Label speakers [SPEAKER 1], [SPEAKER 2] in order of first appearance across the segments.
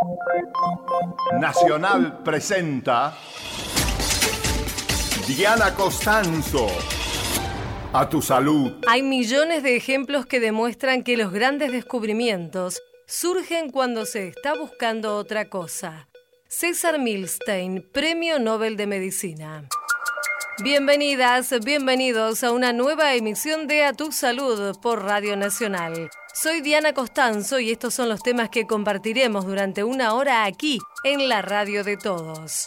[SPEAKER 1] Nacional presenta Diana Costanzo. A tu salud.
[SPEAKER 2] Hay millones de ejemplos que demuestran que los grandes descubrimientos surgen cuando se está buscando otra cosa. César Milstein, Premio Nobel de Medicina. Bienvenidas, bienvenidos a una nueva emisión de A tu Salud por Radio Nacional. Soy Diana Costanzo y estos son los temas que compartiremos durante una hora aquí, en la radio de todos.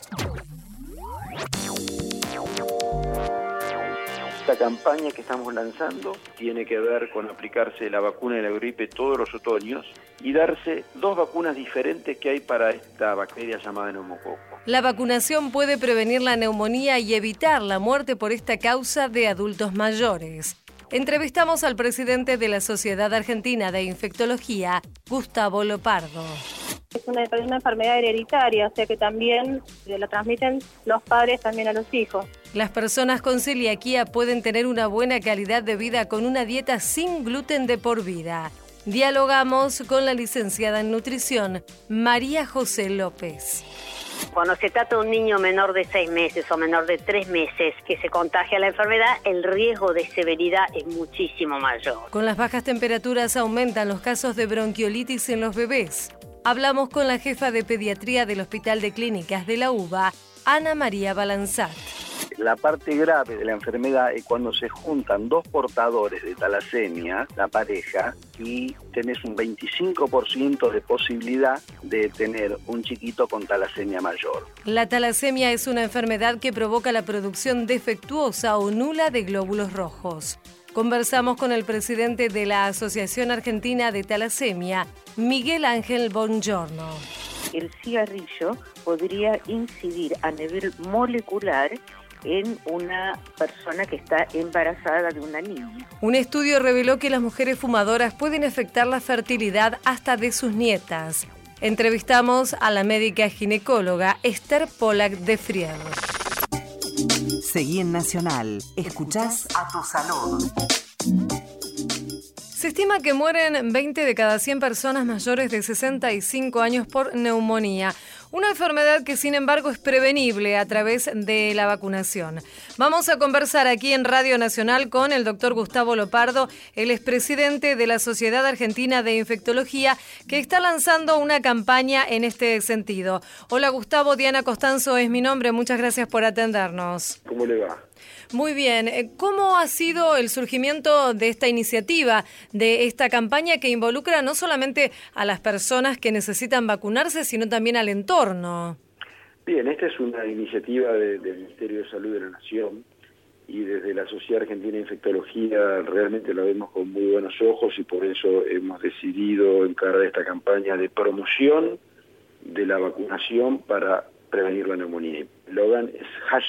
[SPEAKER 3] Esta campaña que estamos lanzando tiene que ver con aplicarse la vacuna de la gripe todos los otoños y darse 2 vacunas diferentes que hay para esta bacteria llamada neumococo.
[SPEAKER 2] La vacunación puede prevenir la neumonía y evitar la muerte por esta causa de adultos mayores. Entrevistamos al presidente de la Sociedad Argentina de Infectología, Gustavo Lopardo.
[SPEAKER 4] Es una enfermedad hereditaria, o sea que también la transmiten los padres también a los hijos.
[SPEAKER 2] Las personas con celiaquía pueden tener una buena calidad de vida con una dieta sin gluten de por vida. Dialogamos con la licenciada en nutrición, María José López.
[SPEAKER 5] Cuando se trata de un niño menor de 6 meses o menor de 3 meses que se contagia la enfermedad, el riesgo de severidad es muchísimo mayor.
[SPEAKER 2] Con las bajas temperaturas aumentan los casos de bronquiolitis en los bebés. Hablamos con la jefa de pediatría del Hospital de Clínicas de la UBA, Ana María Balanzat.
[SPEAKER 3] La parte grave de la enfermedad es cuando se juntan 2 portadores de talasemia, la pareja, y tenés un 25% de posibilidad de tener un chiquito con talasemia mayor.
[SPEAKER 2] La talasemia es una enfermedad que provoca la producción defectuosa o nula de glóbulos rojos. Conversamos con el presidente de la Asociación Argentina de Talasemia, Miguel Ángel Bongiorno.
[SPEAKER 6] El cigarrillo podría incidir a nivel molecular en una persona que está embarazada de una niña.
[SPEAKER 2] Un estudio reveló que las mujeres fumadoras pueden afectar la fertilidad hasta de sus nietas. Entrevistamos a la médica ginecóloga Esther Pollack de Friero.
[SPEAKER 7] Seguí en Nacional. Escuchás A tu Salud.
[SPEAKER 2] Se estima que mueren 20 de cada 100 personas mayores de 65 años por neumonía, una enfermedad que sin embargo es prevenible a través de la vacunación. Vamos a conversar aquí en Radio Nacional con el doctor Gustavo Lopardo, el expresidente de la Sociedad Argentina de Infectología, que está lanzando una campaña en este sentido. Hola Gustavo, Diana Costanzo es mi nombre, muchas gracias por atendernos.
[SPEAKER 3] ¿Cómo le va?
[SPEAKER 2] Muy bien. ¿Cómo ha sido el surgimiento de esta iniciativa, de esta campaña que involucra no solamente a las personas que necesitan vacunarse, sino también al entorno?
[SPEAKER 3] Bien, esta es una iniciativa del Ministerio de Salud de la Nación y desde la Sociedad Argentina de Infectología realmente la vemos con muy buenos ojos y por eso hemos decidido encarar esta campaña de promoción de la vacunación para prevenir la neumonía. El eslogan es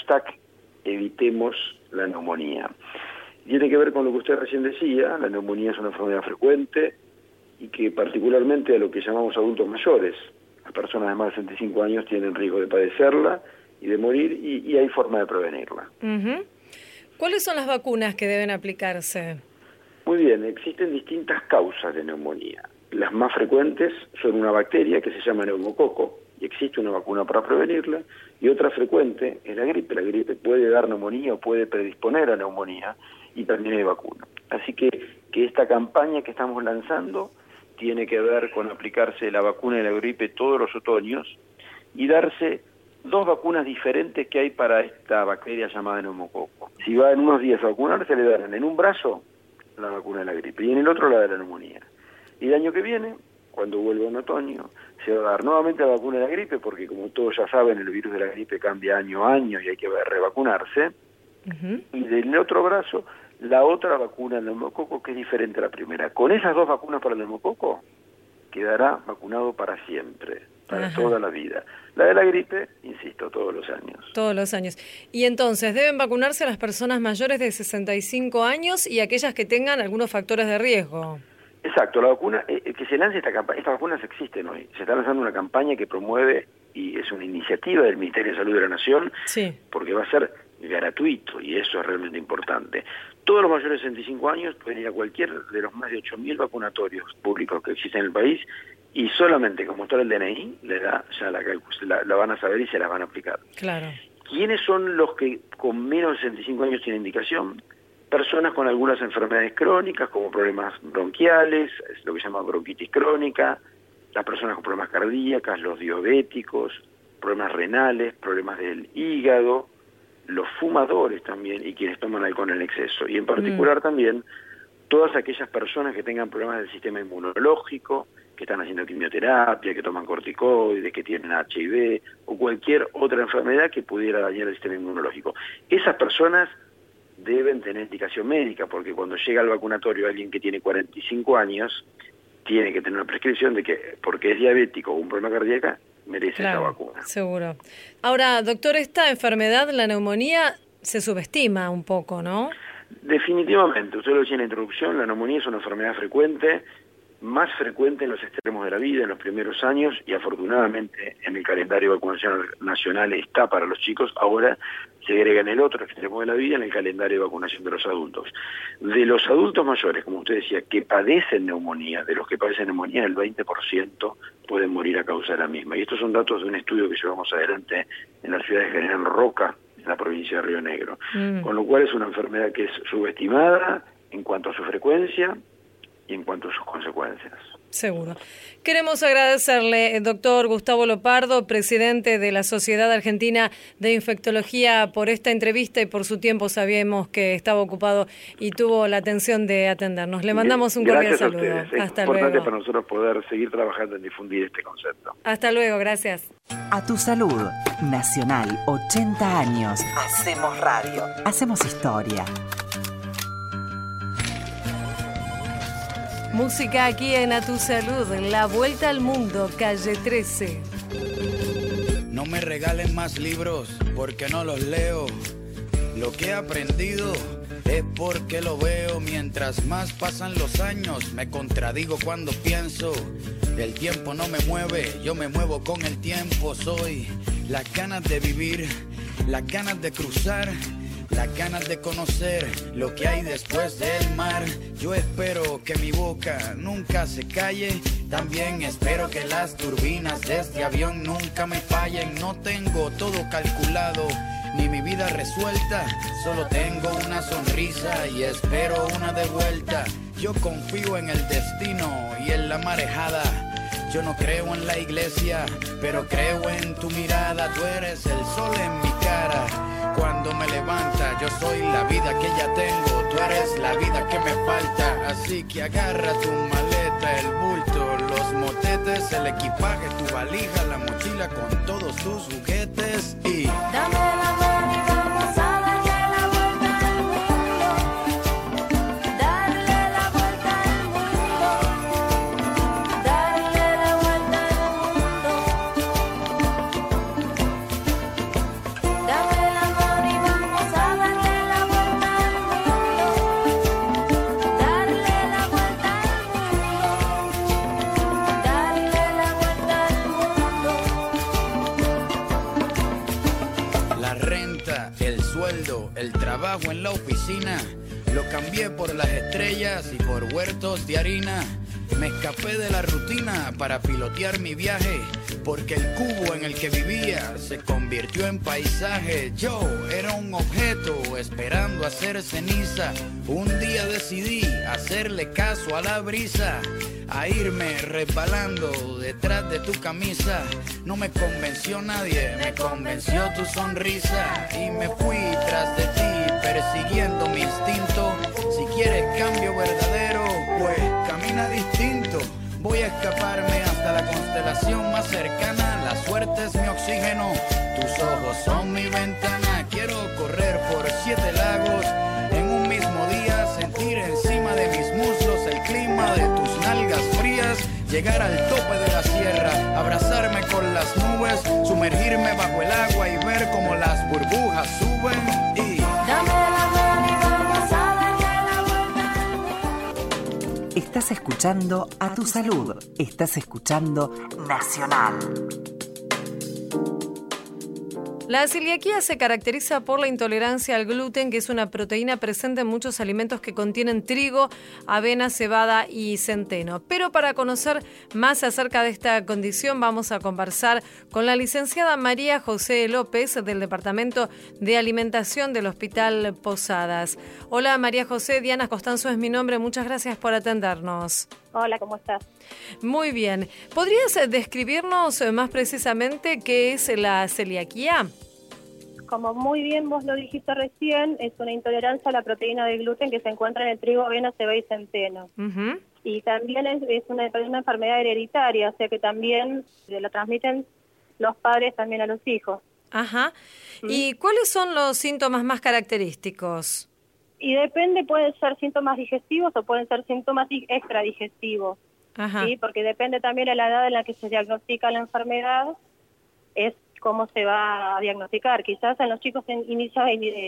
[SPEAKER 3] #evitemos la neumonía. Tiene que ver con lo que usted recién decía, la neumonía es una enfermedad frecuente y que particularmente a lo que llamamos adultos mayores, las personas de más de 65 años tienen riesgo de padecerla y de morir y hay forma de prevenirla.
[SPEAKER 2] Uh-huh. ¿Cuáles son las vacunas que deben aplicarse?
[SPEAKER 3] Muy bien, existen distintas causas de neumonía. Las más frecuentes son una bacteria que se llama neumococo, y existe una vacuna para prevenirla, y otra frecuente es la gripe. La gripe puede dar neumonía o puede predisponer a neumonía, y también hay vacuna. Así que esta campaña que estamos lanzando tiene que ver con aplicarse la vacuna de la gripe todos los otoños y darse 2 vacunas diferentes que hay para esta bacteria llamada neumococo. Si va en unos días a vacunarse, le darán en un brazo la vacuna de la gripe y en el otro la de la neumonía. Y el año que viene, cuando vuelva en otoño, se va a dar nuevamente la vacuna de la gripe, porque como todos ya saben, el virus de la gripe cambia año a año y hay que revacunarse. Uh-huh. Y del otro brazo, la otra vacuna del neumococo, que es diferente a la primera. Con esas 2 vacunas para el neumococo, quedará vacunado para siempre, para uh-huh. toda la vida. La de la gripe, insisto, todos los años.
[SPEAKER 2] Todos los años. Y entonces, deben vacunarse las personas mayores de 65 años y aquellas que tengan algunos factores de riesgo.
[SPEAKER 3] Exacto, la vacuna, que se lance esta campaña, estas vacunas existen hoy, se está lanzando una campaña que promueve, y es una iniciativa del Ministerio de Salud de la Nación, sí. Porque va a ser gratuito, y eso es realmente importante. Todos los mayores de 65 años pueden ir a cualquier de los más de 8.000 vacunatorios públicos que existen en el país, y solamente con mostrar el DNI le da ya la van a saber y se la van a aplicar.
[SPEAKER 2] Claro.
[SPEAKER 3] ¿Quiénes son los que con menos de 65 años tienen indicación? Personas con algunas enfermedades crónicas, como problemas bronquiales, es lo que se llama bronquitis crónica, las personas con problemas cardíacos, los diabéticos, problemas renales, problemas del hígado, los fumadores también y quienes toman alcohol en exceso. Y en particular también todas aquellas personas que tengan problemas del sistema inmunológico, que están haciendo quimioterapia, que toman corticoides, que tienen HIV o cualquier otra enfermedad que pudiera dañar el sistema inmunológico. Esas personas deben tener indicación médica, porque cuando llega al vacunatorio alguien que tiene 45 años, tiene que tener una prescripción de que, porque es diabético o un problema cardíaco, merece esa vacuna.
[SPEAKER 2] Seguro. Ahora, doctor, esta enfermedad, la neumonía, se subestima un poco, ¿no?
[SPEAKER 3] Definitivamente, usted lo decía en la introducción, la neumonía es una enfermedad frecuente, más frecuente en los extremos de la vida, en los primeros años, y afortunadamente en el calendario de vacunación nacional está para los chicos. Ahora se agrega en el otro extremo de la vida, en el calendario de vacunación de los adultos. De los adultos mayores, como usted decía, que padecen neumonía, de los que padecen neumonía, el 20% pueden morir a causa de la misma. Y estos son datos de un estudio que llevamos adelante en la ciudad de General Roca, en la provincia de Río Negro. Con lo cual es una enfermedad que es subestimada en cuanto a su frecuencia y en cuanto a sus consecuencias.
[SPEAKER 2] Seguro. Queremos agradecerle, doctor Gustavo Lopardo, presidente de la Sociedad Argentina de Infectología, por esta entrevista y por su tiempo. Sabíamos que estaba ocupado y tuvo la atención de atendernos. Le mandamos un cordial saludo.
[SPEAKER 3] Gracias a ustedes.
[SPEAKER 2] Hasta
[SPEAKER 3] Es importante
[SPEAKER 2] luego.
[SPEAKER 3] para nosotros poder seguir trabajando en difundir este concepto.
[SPEAKER 2] Hasta luego, gracias.
[SPEAKER 7] A tu salud. Nacional, 80 años. Hacemos radio. Hacemos historia.
[SPEAKER 2] Música aquí en A Tu Salud, La Vuelta al Mundo, calle 13.
[SPEAKER 8] No me regalen más libros porque no los leo. Lo que he aprendido es porque lo veo. Mientras más pasan los años, me contradigo cuando pienso. El tiempo no me mueve, yo me muevo con el tiempo. Soy las ganas de vivir, las ganas de cruzar, las ganas de conocer lo que hay después del mar. Yo espero que mi boca nunca se calle. También espero que las turbinas de este avión nunca me fallen. No tengo todo calculado, ni mi vida resuelta. Solo tengo una sonrisa y espero una de vuelta. Yo confío en el destino y en la marejada. Yo no creo en la iglesia, pero creo en tu mirada. Tú eres el sol en mi cara. Cuando me levanta, yo soy la vida que ya tengo. Tú eres la vida que me falta. Así que agarra tu maleta, el bulto, los motetes, el equipaje, tu valija, la mochila con todos tus juguetes y
[SPEAKER 9] dame la mano y vamos a darle la vuelta al mundo. Darle la vuelta al mundo. Darle la vuelta al mundo. Dame la mano y vamos a darle la vuelta al mundo. Darle la vuelta al mundo. Darle la vuelta al mundo.
[SPEAKER 8] la renta, el sueldo, el trabajo en la oficina. Lo cambié por las estrellas y por huertos de harina. Me escapé de la rutina para pilotear mi viaje, porque el cubo en el que vivía se convirtió en paisaje. Yo era un objeto esperando hacer ceniza. Un día decidí hacerle caso a la brisa, a irme resbalando detrás de tu camisa. No me convenció nadie, me convenció tu sonrisa. Y me fui tras de ti, persiguiendo mi instinto. Si quieres cambio verdadero, pues camina distinto. Voy a escaparme hasta la constelación más cercana. La suerte es mi oxígeno, tus ojos son mi ventana. Quiero correr por 7 lagos en un mismo día, sentir encima de mis muslos el clima de tus nalgas frías, llegar al tope de la sierra, abrazarme con las nubes, sumergirme bajo el agua y ver cómo las burbujas suben y
[SPEAKER 9] Dame la mano y vamos a darle la vuelta al mundo.
[SPEAKER 7] Estás escuchando A Tu Salud. Estás escuchando Nacional.
[SPEAKER 2] La celiaquía se caracteriza por la intolerancia al gluten, que es una proteína presente en muchos alimentos que contienen trigo, avena, cebada y centeno. Pero para conocer más acerca de esta condición vamos a conversar con la licenciada María José López del Departamento de Alimentación del Hospital Posadas. Hola María José, Diana Costanzo es mi nombre, muchas gracias por atendernos.
[SPEAKER 4] Hola, ¿cómo estás?
[SPEAKER 2] Muy bien. ¿Podrías describirnos más precisamente qué es la celiaquía?
[SPEAKER 4] Como muy bien vos lo dijiste recién, es una intolerancia a la proteína de gluten que se encuentra en el trigo, avena, cebada y centeno.
[SPEAKER 2] Uh-huh.
[SPEAKER 4] Y también es una enfermedad hereditaria, o sea que también la transmiten los padres también a los hijos.
[SPEAKER 2] Ajá. ¿Y cuáles son los síntomas más característicos?
[SPEAKER 4] Y depende, pueden ser síntomas digestivos o pueden ser síntomas extradigestivos.
[SPEAKER 2] Ajá.
[SPEAKER 4] ¿Sí? Porque depende también de la edad en la que se diagnostica la enfermedad, es cómo se va a diagnosticar. Quizás en los chicos se inicia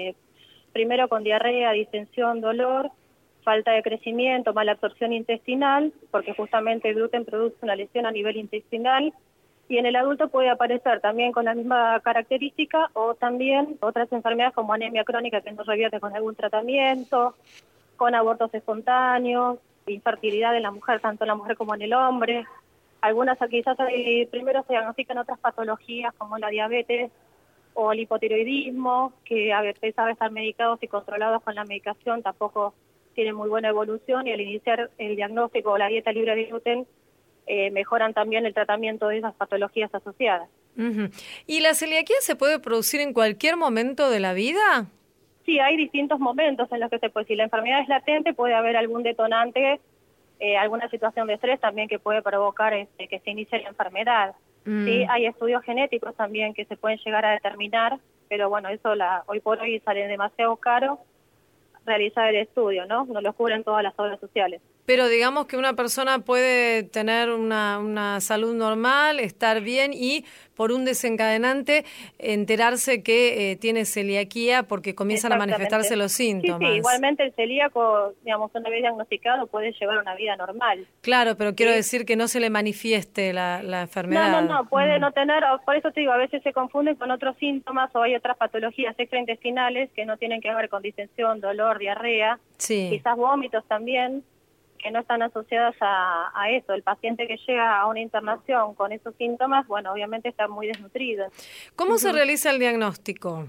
[SPEAKER 4] primero con diarrea, distensión, dolor, falta de crecimiento, mala absorción intestinal, porque justamente el gluten produce una lesión a nivel intestinal, y en el adulto puede aparecer también con la misma característica o también otras enfermedades como anemia crónica que no revierte con algún tratamiento, con abortos espontáneos, infertilidad en la mujer, tanto en la mujer como en el hombre. Algunas quizás primero se diagnostican otras patologías como la diabetes o el hipotiroidismo, que a pesar de estar medicados y controlados con la medicación tampoco tienen muy buena evolución, y al iniciar el diagnóstico o la dieta libre de gluten mejoran también el tratamiento de esas patologías asociadas.
[SPEAKER 2] Uh-huh. ¿Y la celiaquía se puede producir en cualquier momento de la vida?
[SPEAKER 4] Sí, hay distintos momentos en los que se puede. Si la enfermedad es latente, puede haber algún detonante, alguna situación de estrés también que puede provocar que se inicie la enfermedad. Sí, hay estudios genéticos también que se pueden llegar a determinar, pero bueno, eso hoy por hoy sale demasiado caro realizar el estudio, ¿no? No lo cubren todas las obras sociales.
[SPEAKER 2] Pero digamos que una persona puede tener una salud normal, estar bien y por un desencadenante enterarse que tiene celiaquía porque comienzan a manifestarse los síntomas.
[SPEAKER 4] Sí, igualmente el celíaco, digamos, una vez diagnosticado puede llevar una vida normal.
[SPEAKER 2] Claro, pero quiero decir que no se le manifieste la enfermedad.
[SPEAKER 4] No, puede no tener, por eso te digo, a veces se confunden con otros síntomas o hay otras patologías extraintestinales que no tienen que ver con distensión, dolor, diarrea, quizás vómitos también, que no están asociadas a eso. El paciente que llega a una internación con esos síntomas, bueno, obviamente está muy desnutrido.
[SPEAKER 2] ¿Cómo se realiza el diagnóstico?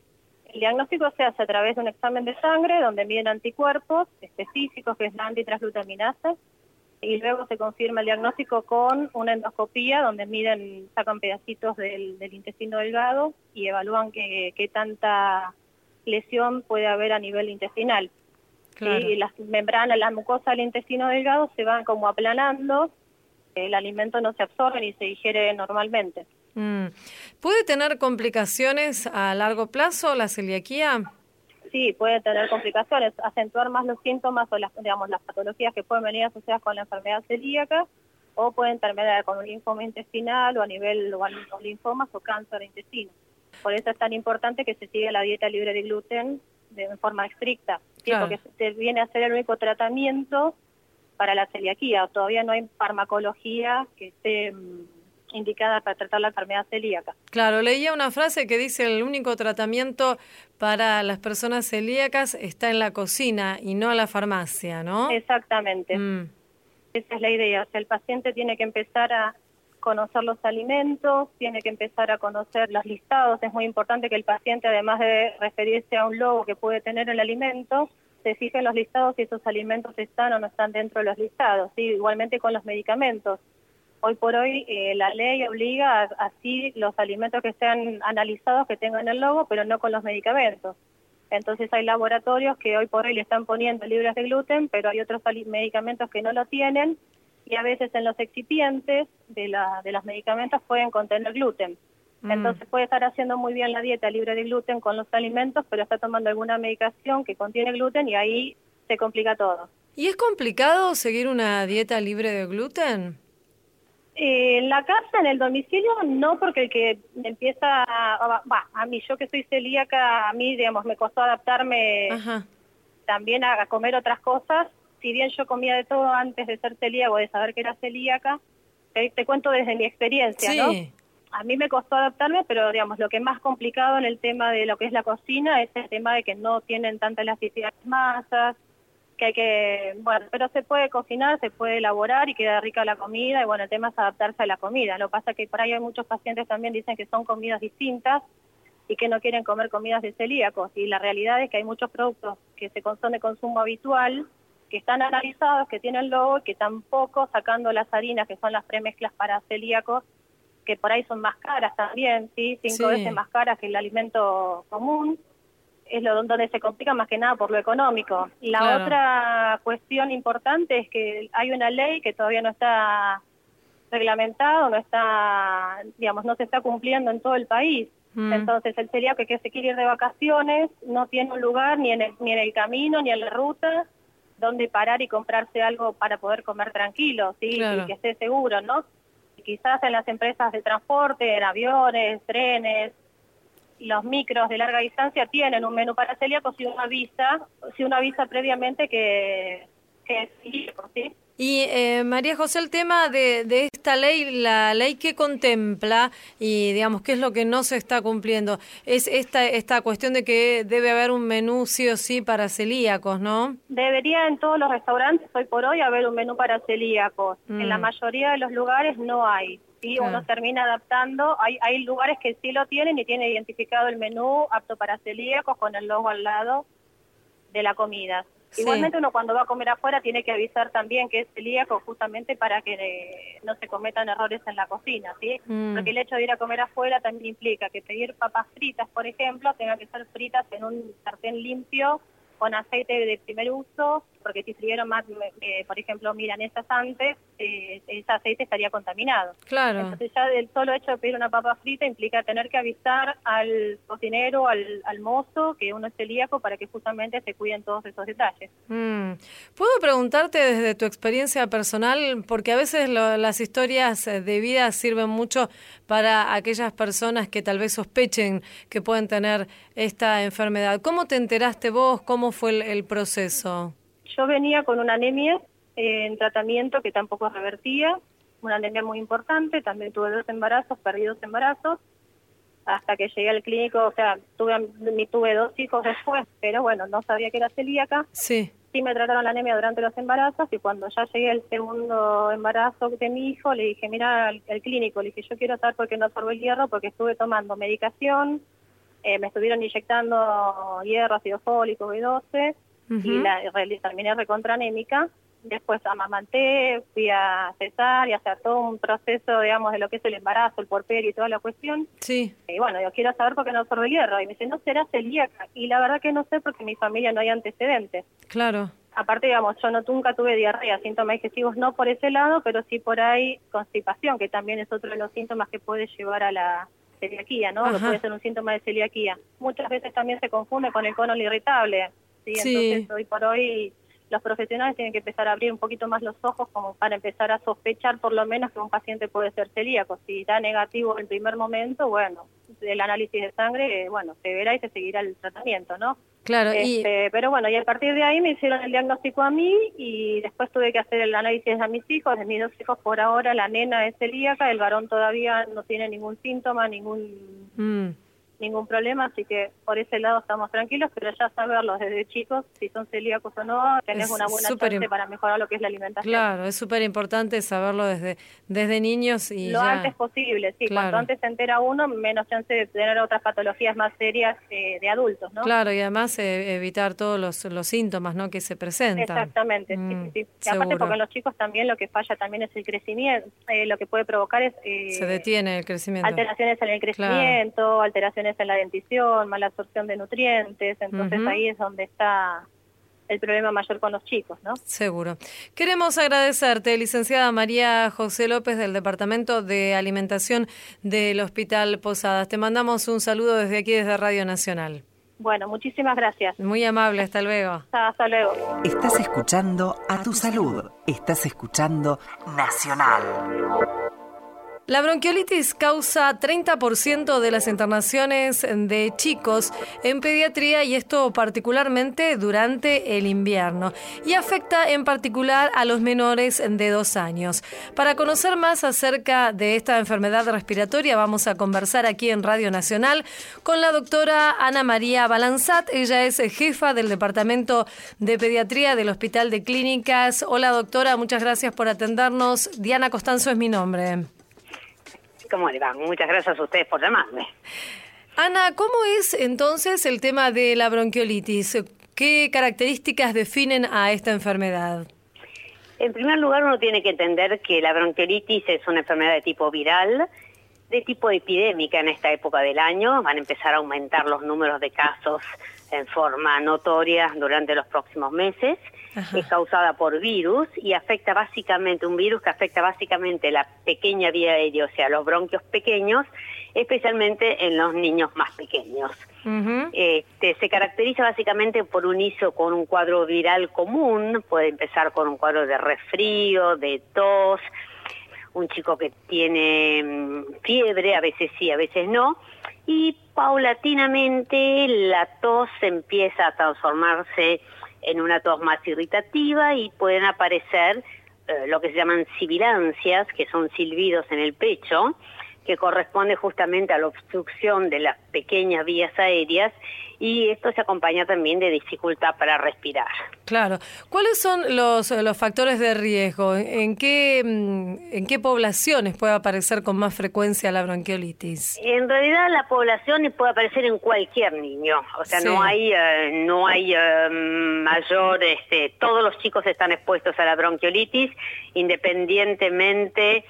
[SPEAKER 4] El diagnóstico se hace a través de un examen de sangre donde miden anticuerpos específicos, que es la antitransglutaminasa, y luego se confirma el diagnóstico con una endoscopía donde sacan pedacitos del intestino delgado y evalúan qué tanta lesión puede haber a nivel intestinal. Claro. Y las membranas, las mucosas del intestino delgado se van como aplanando, el alimento no se absorbe ni se digiere normalmente.
[SPEAKER 2] ¿Puede tener complicaciones a largo plazo la celiaquía?
[SPEAKER 4] Sí, puede tener complicaciones, acentuar más los síntomas o las patologías que pueden venir asociadas con la enfermedad celíaca, o pueden terminar con un linfoma intestinal o a nivel o linfomas o cáncer de intestino. Por eso es tan importante que se siga la dieta libre de gluten de forma estricta, ¿sí? Claro. Porque se viene a ser el único tratamiento para la celiaquía. Todavía no hay farmacología que esté indicada para tratar la enfermedad celíaca.
[SPEAKER 2] Claro, leía una frase que dice: el único tratamiento para las personas celíacas está en la cocina y no en la farmacia, ¿no?
[SPEAKER 4] Exactamente. Esa es la idea. O sea, el paciente tiene que empezar a conocer los alimentos, tiene que empezar a conocer los listados. Es muy importante que el paciente, además de referirse a un logo que puede tener el alimento, se fije en los listados si esos alimentos están o no están dentro de los listados. ¿Sí? Igualmente con los medicamentos. Hoy por hoy la ley obliga a sí los alimentos que sean analizados que tengan el logo, pero no con los medicamentos. Entonces hay laboratorios que hoy por hoy le están poniendo libres de gluten, pero hay otros medicamentos que no lo tienen, y a veces en los excipientes de los medicamentos pueden contener gluten. Entonces puede estar haciendo muy bien la dieta libre de gluten con los alimentos, pero está tomando alguna medicación que contiene gluten y ahí se complica todo.
[SPEAKER 2] ¿Y es complicado seguir una dieta libre de gluten?
[SPEAKER 4] En la casa, en el domicilio, no, porque el que empieza, a mí, yo que soy celíaca, a mí, digamos, me costó adaptarme también a comer otras cosas. Si bien yo comía de todo antes de ser celíaca o de saber que era celíaca, te cuento desde mi experiencia, ¿no? a mí me costó adaptarme, pero digamos, lo que es más complicado en el tema de lo que es la cocina es el tema de que no tienen tanta elasticidad las masas, bueno, pero se puede cocinar, se puede elaborar y queda rica la comida, y bueno, el tema es adaptarse a la comida. Lo que pasa es que por ahí hay muchos pacientes también dicen que son comidas distintas y que no quieren comer comidas de celíacos, y la realidad es que hay muchos productos que son de consumo habitual, que están analizados, que tienen logo, y que tampoco, sacando las harinas, que son las premezclas para celíacos, que por ahí son más caras también, ¿sí? 5 veces más caras que el alimento común, es donde se complica más que nada por lo económico. La otra cuestión importante es que hay una ley que todavía no está reglamentada, no se está cumpliendo en todo el país. Entonces el celíaco que se quiere ir de vacaciones no tiene un lugar ni en el camino ni en la ruta donde parar y comprarse algo para poder comer tranquilo, ¿sí? Y que esté seguro, ¿no? Quizás en las empresas de transporte, en aviones, trenes, los micros de larga distancia tienen un menú para celíacos si uno avisa previamente que es celíaco, ¿sí?
[SPEAKER 2] Y María José, el tema de esta ley, la ley que contempla y digamos qué es lo que no se está cumpliendo, es esta cuestión de que debe haber un menú sí o sí para celíacos, ¿no?
[SPEAKER 4] Debería en todos los restaurantes hoy por hoy haber un menú para celíacos. En la mayoría de los lugares no hay. Sí, uno termina adaptando. Hay lugares que sí lo tienen y tiene identificado el menú apto para celíacos con el logo al lado de la comida. Sí. Igualmente uno cuando va a comer afuera tiene que avisar también que es celíaco, justamente para que no se cometan errores en la cocina, ¿sí? Porque el hecho de ir a comer afuera también implica que pedir papas fritas, por ejemplo, tengan que ser fritas en un sartén limpio con aceite de primer uso, porque si frieron más, por ejemplo, milanesas antes, ese aceite estaría contaminado.
[SPEAKER 2] Claro.
[SPEAKER 4] Entonces ya el solo hecho de pedir una papa frita implica tener que avisar al cocinero, al mozo, que uno es celíaco, para que justamente se cuiden todos esos detalles.
[SPEAKER 2] ¿Puedo preguntarte desde tu experiencia personal? Porque a veces las historias de vida sirven mucho para aquellas personas que tal vez sospechen que pueden tener esta enfermedad. ¿Cómo te enteraste vos? ¿Cómo fue el proceso?
[SPEAKER 4] Yo venía con una anemia en tratamiento que tampoco revertía, una anemia muy importante, también tuve 2 embarazos, perdí 2 embarazos, hasta que llegué al clínico, o sea, tuve 2 hijos después, pero bueno, no sabía que era celíaca.
[SPEAKER 2] Sí
[SPEAKER 4] me trataron la anemia durante los embarazos, y cuando ya llegué al segundo embarazo de mi hijo, le dije, mira, al clínico, le dije, yo quiero saber por qué no absorbo el hierro, porque estuve tomando medicación, me estuvieron inyectando hierro, ácido fólico, B12, y terminé recontranémica. Después amamanté, fui a cesárea, o sea, todo un proceso, digamos, de lo que es el embarazo, el puerperio y toda la cuestión.
[SPEAKER 2] Sí.
[SPEAKER 4] Y bueno, yo quiero saber por qué no absorbo el hierro. Y me dice, ¿no será celíaca? Y la verdad que no sé, porque en mi familia no hay antecedentes.
[SPEAKER 2] Claro.
[SPEAKER 4] Aparte, digamos, yo nunca tuve diarrea, síntomas digestivos no por ese lado, pero sí por ahí constipación, que también es otro de los síntomas que puede llevar a la celiaquía, ¿no? Que puede ser un síntoma de celiaquía. Muchas veces también se confunde con el colon irritable, ¿sí? Entonces, hoy por hoy, los profesionales tienen que empezar a abrir un poquito más los ojos como para empezar a sospechar por lo menos que un paciente puede ser celíaco. Si da negativo en el primer momento, bueno, el análisis de sangre, bueno, se verá y se seguirá el tratamiento, ¿no?
[SPEAKER 2] Claro.
[SPEAKER 4] Pero bueno, y a partir de ahí me hicieron el diagnóstico a mí, y después tuve que hacer el análisis a mis hijos. De mis 2 hijos por ahora la nena es celíaca, el varón todavía no tiene ningún síntoma, ningún problema, así que por ese lado estamos tranquilos, pero ya saberlos desde chicos, si son celíacos o no, tenés una buena chance para mejorar lo que es la alimentación.
[SPEAKER 2] Claro, es súper importante saberlo desde niños y
[SPEAKER 4] lo antes posible, sí, cuanto antes se entera uno, menos chance de tener otras patologías más serias de adultos, ¿no?
[SPEAKER 2] Claro, y además evitar todos los síntomas, ¿no?, que se presentan.
[SPEAKER 4] Exactamente, sí. Y aparte porque en los chicos también lo que falla también es el crecimiento, lo que puede provocar es...
[SPEAKER 2] se detiene el crecimiento.
[SPEAKER 4] Alteraciones en el crecimiento, alteraciones en la dentición, mala absorción de nutrientes, entonces ahí es donde está el problema mayor con los chicos, ¿no?
[SPEAKER 2] Seguro. Queremos agradecerte, licenciada María José López, del Departamento de Alimentación del Hospital Posadas. Te mandamos un saludo desde aquí, desde Radio Nacional.
[SPEAKER 4] Bueno, muchísimas gracias.
[SPEAKER 2] Muy amable, hasta luego.
[SPEAKER 4] Hasta luego.
[SPEAKER 7] Estás escuchando A Tu Salud. Estás escuchando Nacional.
[SPEAKER 2] La bronquiolitis causa 30% de las internaciones de chicos en pediatría y esto particularmente durante el invierno y afecta en particular a los menores de 2 años. Para conocer más acerca de esta enfermedad respiratoria vamos a conversar aquí en Radio Nacional con la doctora Ana María Balanzat. Ella es jefa del Departamento de Pediatría del Hospital de Clínicas. Hola doctora, muchas gracias por atendernos. Diana Costanzo es mi nombre.
[SPEAKER 5] ¿Cómo le va? Muchas gracias a ustedes por llamarme.
[SPEAKER 2] Ana, ¿cómo es entonces el tema de la bronquiolitis? ¿Qué características definen a esta enfermedad?
[SPEAKER 5] En primer lugar, uno tiene que entender que la bronquiolitis es una enfermedad de tipo viral, de tipo epidémica en esta época del año. Van a empezar a aumentar los números de casos en forma notoria durante los próximos meses. Ajá. Es causada por virus y afecta básicamente, un virus que afecta básicamente la pequeña vía aérea, o sea, los bronquios pequeños, especialmente en los niños más pequeños. Uh-huh. Se caracteriza básicamente por un inicio con un cuadro viral común, puede empezar con un cuadro de resfrío, de tos, un chico que tiene fiebre, a veces sí, a veces no, y paulatinamente la tos empieza a transformarse en una tos más irritativa y pueden aparecer lo que se llaman sibilancias, que son silbidos en el pecho, que corresponde justamente a la obstrucción de las pequeñas vías aéreas, y esto se acompaña también de dificultad para respirar.
[SPEAKER 2] Claro. ¿Cuáles son los factores de riesgo? ¿En qué poblaciones puede aparecer con más frecuencia la bronquiolitis?
[SPEAKER 5] En realidad la población puede aparecer en cualquier niño, o sea, sí. no hay mayor, todos los chicos están expuestos a la bronquiolitis, independientemente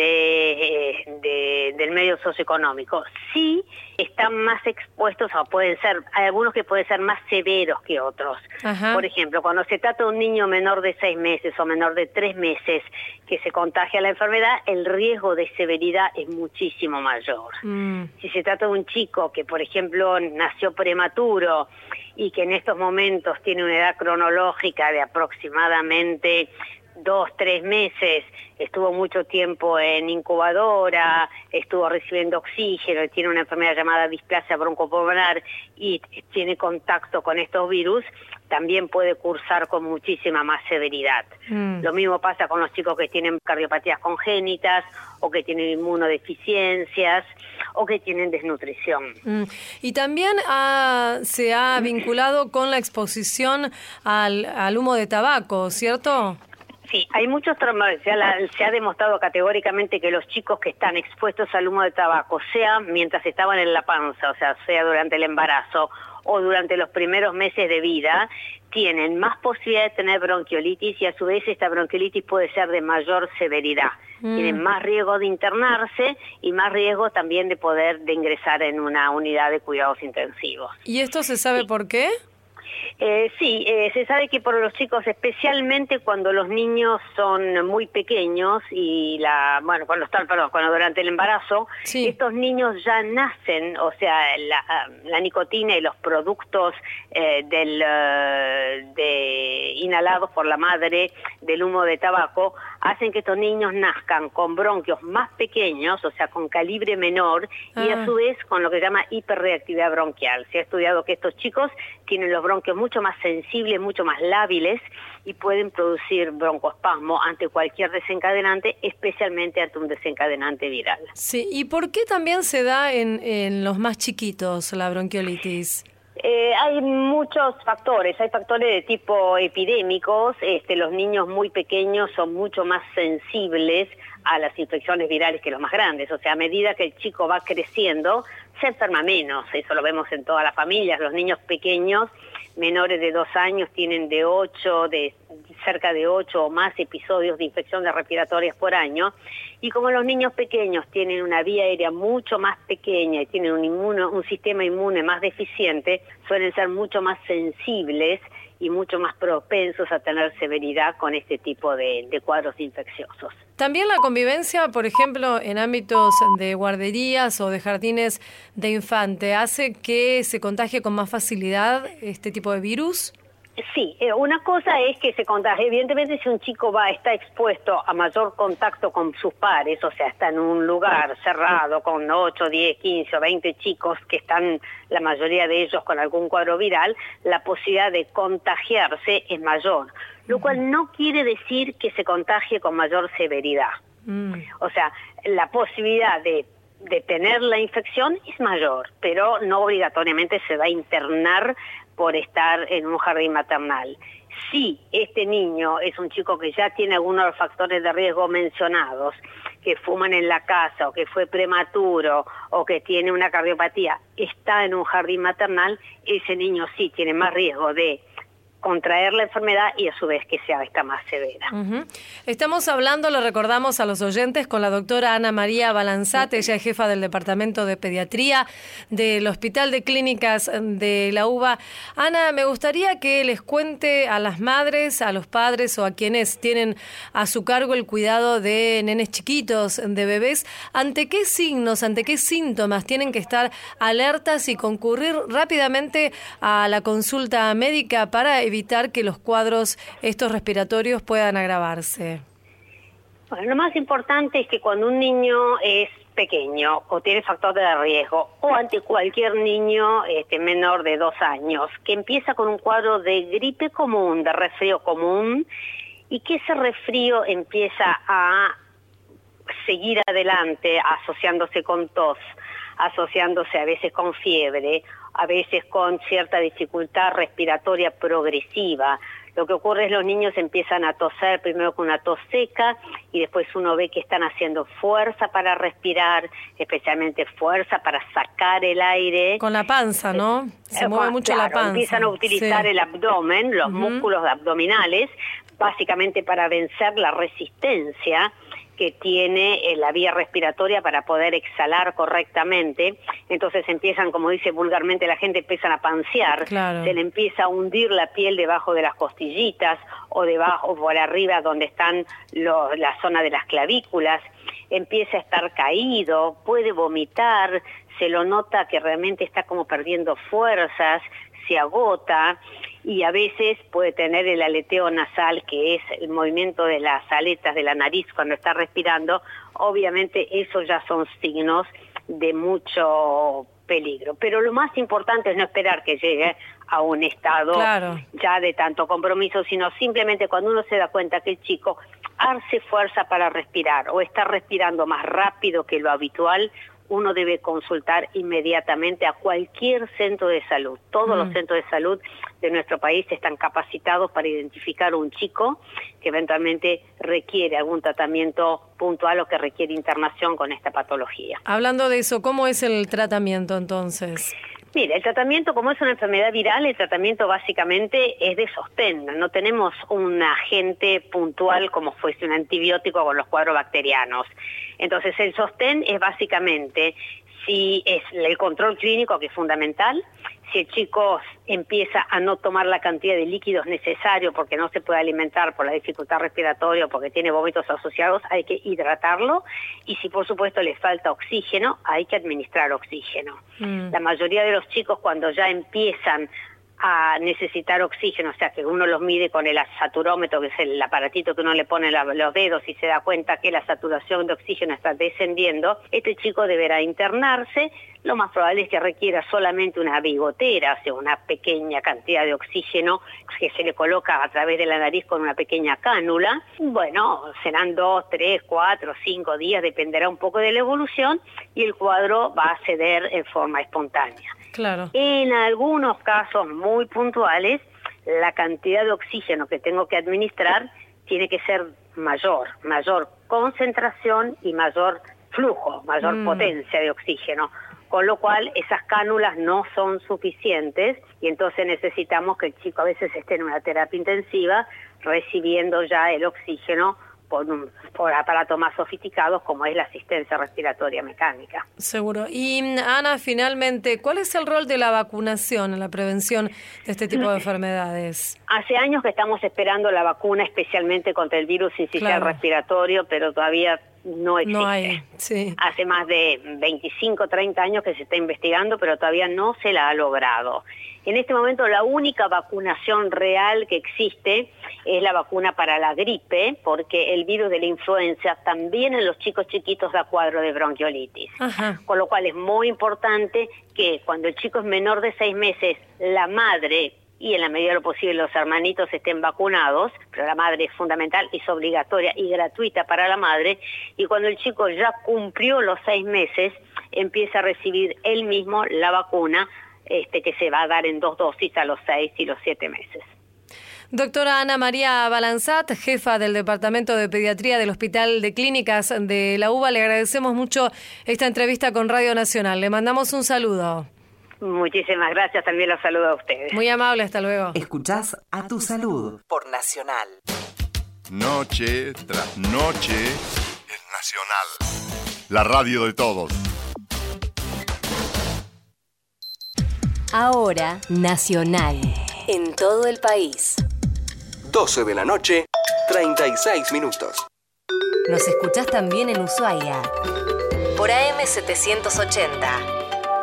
[SPEAKER 5] del medio socioeconómico. Sí están más expuestos, o pueden ser, hay algunos que pueden ser más severos que otros. Ajá. Por ejemplo, cuando se trata de un niño menor de 6 meses o menor de 3 meses que se contagia la enfermedad, el riesgo de severidad es muchísimo mayor. Si se trata de un chico que, por ejemplo, nació prematuro y que en estos momentos tiene una edad cronológica de aproximadamente 2-3 meses, estuvo mucho tiempo en incubadora, estuvo recibiendo oxígeno, tiene una enfermedad llamada displasia broncopulmonar y tiene contacto con estos virus, también puede cursar con muchísima más severidad. Lo mismo pasa con los chicos que tienen cardiopatías congénitas o que tienen inmunodeficiencias o que tienen desnutrición.
[SPEAKER 2] Y también se ha vinculado con la exposición al humo de tabaco, ¿cierto?
[SPEAKER 5] Sí, hay muchos traumas. Se ha demostrado categóricamente que los chicos que están expuestos al humo de tabaco, sea mientras estaban en la panza, o sea durante el embarazo o durante los primeros meses de vida, tienen más posibilidad de tener bronquiolitis y a su vez esta bronquiolitis puede ser de mayor severidad. Tienen más riesgo de internarse y más riesgo también de ingresar en una unidad de cuidados intensivos.
[SPEAKER 2] ¿Y esto se sabe por qué?
[SPEAKER 5] Sí, se sabe que por los chicos, especialmente cuando los niños son muy pequeños y cuando durante el embarazo, sí. Estos niños ya nacen, o sea, la nicotina y los productos inhalados por la madre del humo de tabaco hacen que estos niños nazcan con bronquios más pequeños, o sea, con calibre menor, y a su vez con lo que se llama hiperreactividad bronquial. Se ha estudiado que estos chicos tienen los bronquios mucho más sensibles, mucho más lábiles y pueden producir broncoespasmo ante cualquier desencadenante, especialmente ante un desencadenante viral.
[SPEAKER 2] Sí, ¿y por qué también se da en los más chiquitos la bronquiolitis?
[SPEAKER 5] Hay muchos factores, hay factores de tipo epidémicos, los niños muy pequeños son mucho más sensibles a las infecciones virales que los más grandes, o sea, a medida que el chico va creciendo, se enferma menos, eso lo vemos en todas las familias, los niños pequeños, menores de 2 años, tienen cerca de 8 o más episodios de infecciones respiratorias por año, y como los niños pequeños tienen una vía aérea mucho más pequeña y tienen un sistema inmune más deficiente, suelen ser mucho más sensibles y mucho más propensos a tener severidad con este tipo de cuadros infecciosos.
[SPEAKER 2] También la convivencia, por ejemplo, en ámbitos de guarderías o de jardines de infante, ¿hace que se contagie con más facilidad este tipo de virus?
[SPEAKER 5] Sí, una cosa es que se contagie. Evidentemente, si un chico está expuesto a mayor contacto con sus pares, o sea, está en un lugar cerrado con 8, 10, 15 o 20 chicos que están, la mayoría de ellos, con algún cuadro viral, la posibilidad de contagiarse es mayor, lo cual no quiere decir que se contagie con mayor severidad. O sea, la posibilidad de tener la infección es mayor, pero no obligatoriamente se va a internar por estar en un jardín maternal. Si este niño es un chico que ya tiene algunos de los factores de riesgo mencionados, que fuman en la casa o que fue prematuro o que tiene una cardiopatía, está en un jardín maternal, ese niño sí tiene más riesgo de contraer la enfermedad y a su vez que sea esta más severa.
[SPEAKER 2] Estamos hablando, lo recordamos a los oyentes, con la doctora Ana María Balanzate. Ella es jefa del Departamento de Pediatría del Hospital de Clínicas de la UBA. Ana, me gustaría que les cuente a las madres, a los padres o a quienes tienen a su cargo el cuidado de nenes chiquitos, de bebés, ante qué signos, ante qué síntomas tienen que estar alertas y concurrir rápidamente a la consulta médica para evitar que los cuadros estos respiratorios puedan agravarse.
[SPEAKER 5] Bueno, lo más importante es que cuando un niño es pequeño o tiene factor de riesgo, o ante cualquier niño menor de 2 años, que empieza con un cuadro de gripe común, de resfrío común, y que ese resfrío empieza a seguir adelante asociándose con tos, asociándose a veces con fiebre, a veces con cierta dificultad respiratoria progresiva. Lo que ocurre es que los niños empiezan a toser primero con una tos seca y después uno ve que están haciendo fuerza para respirar, especialmente fuerza para sacar el aire.
[SPEAKER 2] Con la panza, ¿no? Se mueve mucho la panza.
[SPEAKER 5] Empiezan a utilizar el abdomen, los músculos abdominales, básicamente para vencer la resistencia que tiene la vía respiratoria para poder exhalar correctamente. Entonces empiezan, como dice vulgarmente la gente, empiezan a pansear, se le empieza a hundir la piel debajo de las costillitas o debajo o por arriba donde están la zona de las clavículas, empieza a estar caído, puede vomitar, se lo nota que realmente está como perdiendo fuerzas, se agota y a veces puede tener el aleteo nasal, que es el movimiento de las aletas de la nariz cuando está respirando. Obviamente esos ya son signos de mucho peligro. Pero lo más importante es no esperar que llegue a un estado ya de tanto compromiso, sino simplemente cuando uno se da cuenta que el chico hace fuerza para respirar o está respirando más rápido que lo habitual, uno debe consultar inmediatamente a cualquier centro de salud. Todos los centros de salud de nuestro país están capacitados para identificar un chico que eventualmente requiere algún tratamiento puntual o que requiere internación con esta patología.
[SPEAKER 2] Hablando de eso, ¿cómo es el tratamiento entonces?
[SPEAKER 5] Mire, el tratamiento, como es una enfermedad viral, el tratamiento básicamente es de sostén. No tenemos un agente puntual como fuese un antibiótico con los cuadros bacterianos. Entonces, el sostén es básicamente si es el control clínico, que es fundamental, si el chico empieza a no tomar la cantidad de líquidos necesarios porque no se puede alimentar por la dificultad respiratoria o porque tiene vómitos asociados, hay que hidratarlo, y si por supuesto le falta oxígeno, hay que administrar oxígeno. La mayoría de los chicos, cuando ya empiezan a necesitar oxígeno, o sea que uno los mide con el saturómetro, que es el aparatito que uno le pone los dedos y se da cuenta que la saturación de oxígeno está descendiendo, este chico deberá internarse. Lo más probable es que requiera solamente una bigotera, o sea, una pequeña cantidad de oxígeno que se le coloca a través de la nariz con una pequeña cánula. Bueno, serán 2, 3, 4, 5 días, dependerá un poco de la evolución, y el cuadro va a ceder en forma espontánea.
[SPEAKER 2] Claro.
[SPEAKER 5] En algunos casos muy puntuales, la cantidad de oxígeno que tengo que administrar tiene que ser mayor concentración y mayor flujo, mayor potencia de oxígeno, con lo cual esas cánulas no son suficientes y entonces necesitamos que el chico a veces esté en una terapia intensiva recibiendo ya el oxígeno por aparatos más sofisticados como es la asistencia respiratoria mecánica.
[SPEAKER 2] Seguro. Y Ana, finalmente, ¿cuál es el rol de la vacunación en la prevención de este tipo de enfermedades?
[SPEAKER 5] Hace años que estamos esperando la vacuna, especialmente contra el virus sincicial respiratorio, pero todavía no existe.
[SPEAKER 2] No hay, sí.
[SPEAKER 5] Hace más de 25, 30 años que se está investigando, pero todavía no se la ha logrado. En este momento la única vacunación real que existe es la vacuna para la gripe, porque el virus de la influenza también en los chicos chiquitos da cuadro de bronquiolitis.
[SPEAKER 2] Ajá.
[SPEAKER 5] Con lo cual es muy importante que cuando el chico es menor de 6 meses, la madre y en la medida de lo posible los hermanitos estén vacunados, pero la madre es fundamental, es obligatoria y gratuita para la madre, y cuando el chico ya cumplió los 6 meses, empieza a recibir él mismo la vacuna, que se va a dar en 2 dosis a los 6 y los 7 meses.
[SPEAKER 2] Doctora Ana María Balanzat, jefa del Departamento de Pediatría del Hospital de Clínicas de la UBA, le agradecemos mucho esta entrevista con Radio Nacional. Le mandamos un saludo.
[SPEAKER 5] Muchísimas gracias, también los saludo a ustedes.
[SPEAKER 2] Muy amable, hasta luego.
[SPEAKER 7] Escuchás A Tu Salud por Nacional.
[SPEAKER 1] Noche tras noche es Nacional. La radio de todos.
[SPEAKER 10] Ahora Nacional. En todo el país.
[SPEAKER 11] 12 de la noche, 36 minutos.
[SPEAKER 10] Nos escuchás también en Ushuaia. Por AM780.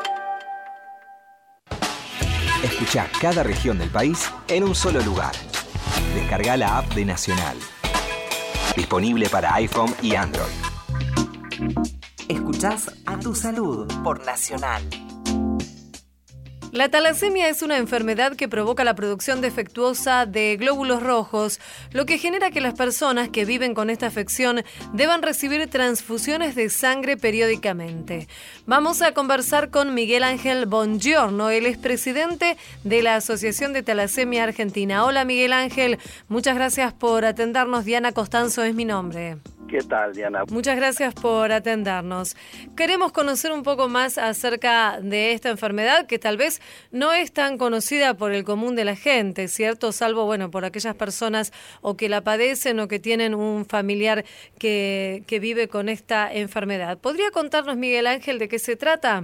[SPEAKER 11] Escuchá cada región del país en un solo lugar. Descarga la app de Nacional. Disponible para iPhone y Android.
[SPEAKER 7] Escuchás A Tu Salud por Nacional.
[SPEAKER 2] La talasemia es una enfermedad que provoca la producción defectuosa de glóbulos rojos, lo que genera que las personas que viven con esta afección deban recibir transfusiones de sangre periódicamente. Vamos a conversar con Miguel Ángel Bongiorno, él es presidente de la Asociación de Talasemia Argentina. Hola Miguel Ángel, muchas gracias por atendernos. Diana Costanzo es mi nombre.
[SPEAKER 12] ¿Qué tal, Diana?
[SPEAKER 2] Muchas gracias por atendernos. Queremos conocer un poco más acerca de esta enfermedad que tal vez no es tan conocida por el común de la gente, ¿cierto? Salvo, bueno, por aquellas personas o que la padecen o que tienen un familiar que vive con esta enfermedad. ¿Podría contarnos, Miguel Ángel, de qué se trata?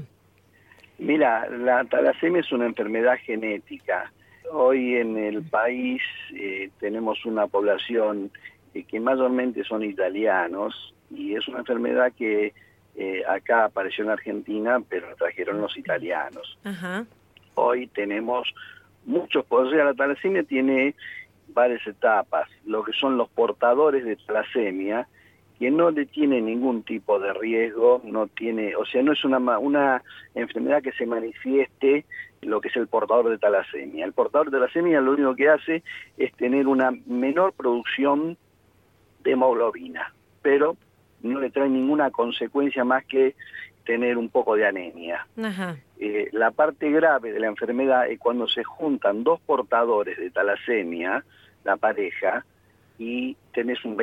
[SPEAKER 12] Mira, la talasemia es una enfermedad genética. Hoy en el país tenemos una población que mayormente son italianos, y es una enfermedad que acá apareció en Argentina, pero la trajeron los italianos.
[SPEAKER 2] Ajá.
[SPEAKER 12] Hoy tenemos muchos, o sea, la talasemia tiene varias etapas. Lo que son los portadores de talasemia, que no le tiene ningún tipo de riesgo, no tiene, o sea, no es una enfermedad que se manifieste lo que es el portador de talasemia. El portador de talasemia lo único que hace es tener una menor producción de hemoglobina, pero no le trae ninguna consecuencia más que tener un poco de anemia.
[SPEAKER 2] Ajá.
[SPEAKER 12] La parte grave de la enfermedad es cuando se juntan 2 portadores de talasemia, la pareja, y tenés un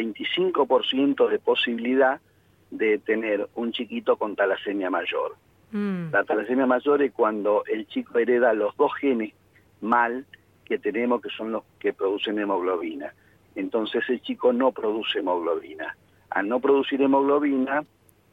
[SPEAKER 12] 25% de posibilidad de tener un chiquito con talasemia mayor. La talasemia mayor es cuando el chico hereda los 2 genes mal que tenemos, que son los que producen hemoglobina. Entonces el chico no produce hemoglobina. Al no producir hemoglobina,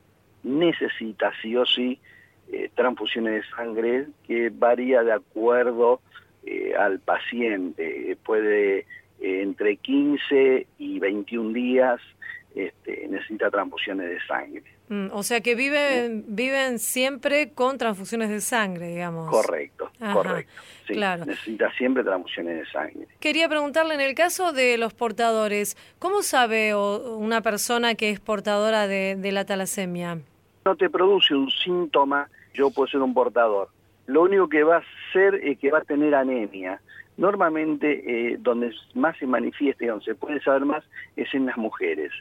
[SPEAKER 12] necesita sí o sí transfusiones de sangre, que varía de acuerdo al paciente. Puede entre 15 y 21 días necesita transfusiones de sangre.
[SPEAKER 2] O sea que viven siempre con transfusiones de sangre, digamos.
[SPEAKER 12] Correcto,
[SPEAKER 2] Ajá,
[SPEAKER 12] correcto. Sí,
[SPEAKER 2] claro.
[SPEAKER 12] Necesita siempre transfusiones de sangre.
[SPEAKER 2] Quería preguntarle, en el caso de los portadores, ¿cómo sabe una persona que es portadora de la talasemia?
[SPEAKER 12] No te produce un síntoma, yo puedo ser un portador. Lo único que va a hacer es que va a tener anemia. Normalmente donde más se manifiesta y donde se puede saber más es en las mujeres.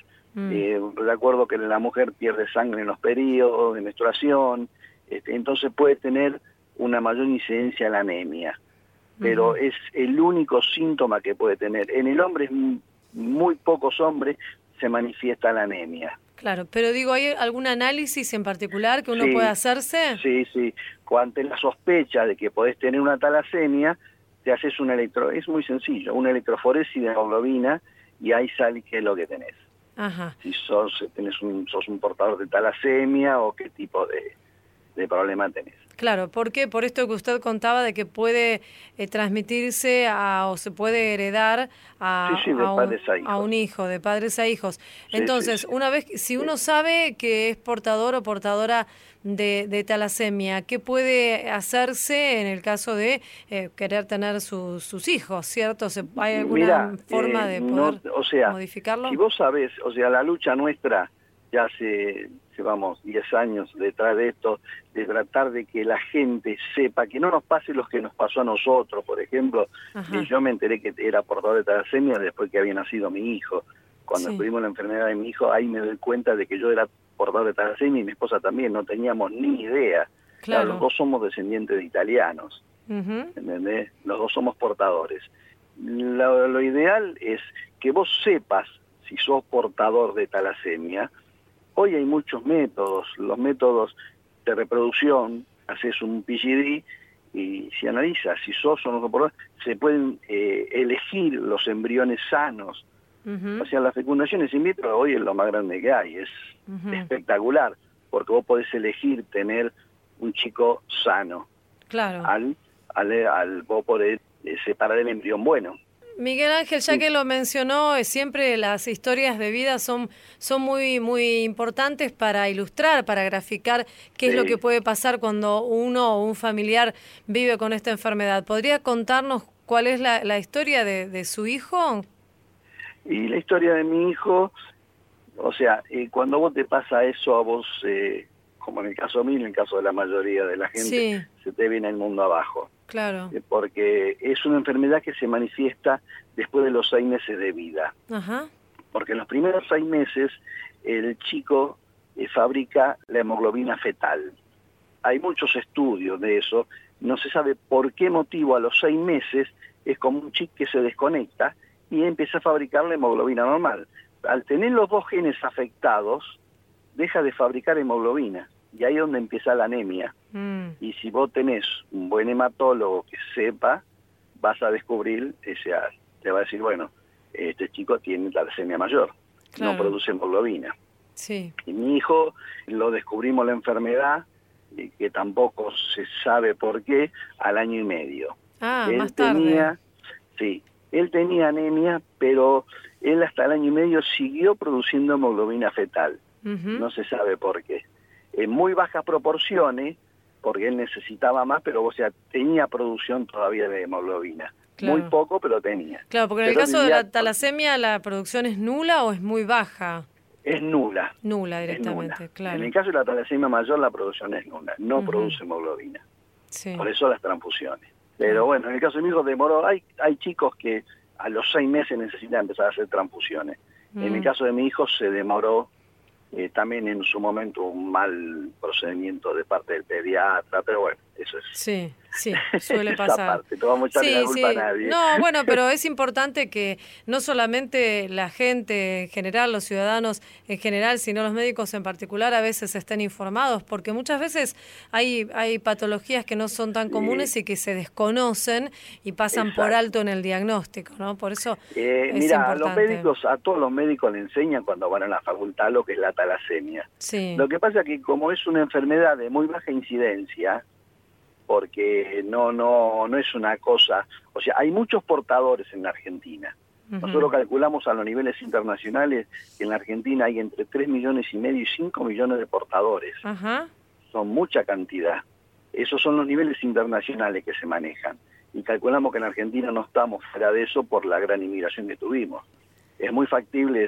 [SPEAKER 12] De acuerdo que la mujer pierde sangre en los periodos de menstruación, entonces puede tener una mayor incidencia en la anemia, pero es el único síntoma que puede tener. En el hombre, muy pocos hombres, se manifiesta la anemia.
[SPEAKER 2] Claro, pero digo, ¿hay algún análisis en particular que uno
[SPEAKER 12] Sí,
[SPEAKER 2] puede hacerse?
[SPEAKER 12] Sí. Cuando la sospecha de que podés tener una talasemia, te haces es muy sencillo, una electroforesis de hemoglobina, y ahí sale qué es lo que tenés.
[SPEAKER 2] Ajá.
[SPEAKER 12] Si sos un portador de talasemia o qué tipo de de problema tenés.
[SPEAKER 2] Claro, porque por esto que usted contaba de que puede transmitirse o se puede heredar a un hijo, de padres a hijos. Entonces, una vez, si uno sabe que es portador o portadora de talasemia, ¿qué puede hacerse en el caso de querer tener sus hijos, cierto? ¿Hay alguna forma de poder modificarlo?
[SPEAKER 12] Si vos sabés, la lucha nuestra ya hace, llevamos 10 años detrás de esto, de tratar de que la gente sepa, que no nos pase lo que nos pasó a nosotros, por ejemplo, que yo me enteré que era portador de talasemia después que había nacido mi hijo. Cuando descubrimos la enfermedad de mi hijo, ahí me doy cuenta de que yo era portador de talasemia y mi esposa también, no teníamos ni idea. Claro, los dos somos descendientes de italianos, ¿entendés? Los dos somos portadores. Lo ideal es que vos sepas si sos portador de talasemia. Hoy hay muchos métodos, los métodos de reproducción, haces un PGD y si analizas si sos o no sos portador, se pueden elegir los embriones sanos. La fecundación in vitro hoy es lo más grande que hay, es espectacular, porque vos podés elegir tener un chico sano.
[SPEAKER 2] Claro.
[SPEAKER 12] Al vos podés separar el embrión bueno.
[SPEAKER 2] Miguel Ángel, ya que lo mencionó, siempre las historias de vida son muy muy importantes para ilustrar, para graficar qué es lo que puede pasar cuando uno o un familiar vive con esta enfermedad. ¿Podría contarnos cuál es la historia de su hijo?
[SPEAKER 12] Y la historia de mi hijo, cuando vos te pasa eso a vos, como en el caso mío, en el caso de la mayoría de la gente, se te viene el mundo abajo.
[SPEAKER 2] Claro.
[SPEAKER 12] Porque es una enfermedad que se manifiesta después de los 6 meses de vida. Porque en los primeros 6 meses el chico fabrica la hemoglobina fetal. Hay muchos estudios de eso, no se sabe por qué motivo a los 6 meses es como un chip que se desconecta y empieza a fabricar la hemoglobina normal. Al tener los dos genes afectados, deja de fabricar hemoglobina. Y ahí es donde empieza la anemia. Y si vos tenés un buen hematólogo que sepa, vas a descubrir, te va a decir, bueno, este chico tiene talasemia mayor, no produce hemoglobina.
[SPEAKER 2] Sí.
[SPEAKER 12] Y mi hijo, lo descubrimos la enfermedad, que tampoco se sabe por qué, al 1 año y medio.
[SPEAKER 2] Más tarde.
[SPEAKER 12] Él tenía anemia, pero él hasta el 1 año y medio siguió produciendo hemoglobina fetal. No se sabe por qué. En muy bajas proporciones, porque él necesitaba más, pero tenía producción todavía de hemoglobina. Muy poco, pero tenía.
[SPEAKER 2] Claro, porque en el caso de la talasemia, ¿la producción es nula o es muy baja?
[SPEAKER 12] Es nula.
[SPEAKER 2] Nula directamente, claro.
[SPEAKER 12] En el caso de la talasemia mayor, la producción es nula, no produce hemoglobina. Por eso las transfusiones. Pero bueno, en el caso de mi hijo demoró, hay chicos que a los 6 meses necesitan empezar a hacer transfusiones. En el caso de mi hijo se demoró, también en su momento un mal procedimiento de parte del pediatra, pero bueno, eso es.
[SPEAKER 2] Sí, suele pasar.
[SPEAKER 12] Parte, no vamos a echarle la culpa a nadie.
[SPEAKER 2] No, bueno, pero es importante que no solamente la gente en general, los ciudadanos en general, sino los médicos en particular, a veces estén informados, porque muchas veces hay patologías que no son tan comunes y que se desconocen y pasan por alto en el diagnóstico, ¿no? Por eso es importante.
[SPEAKER 12] A todos los médicos le enseñan cuando van a la facultad lo que es la talasemia. Lo que pasa es que como es una enfermedad de muy baja incidencia, porque no es una cosa, hay muchos portadores en la Argentina. Nosotros calculamos a los niveles internacionales que en la Argentina hay entre 3,5 millones y 5 millones de portadores. Son mucha cantidad. Esos son los niveles internacionales que se manejan. Y calculamos que en Argentina no estamos fuera de eso por la gran inmigración que tuvimos. Es muy factible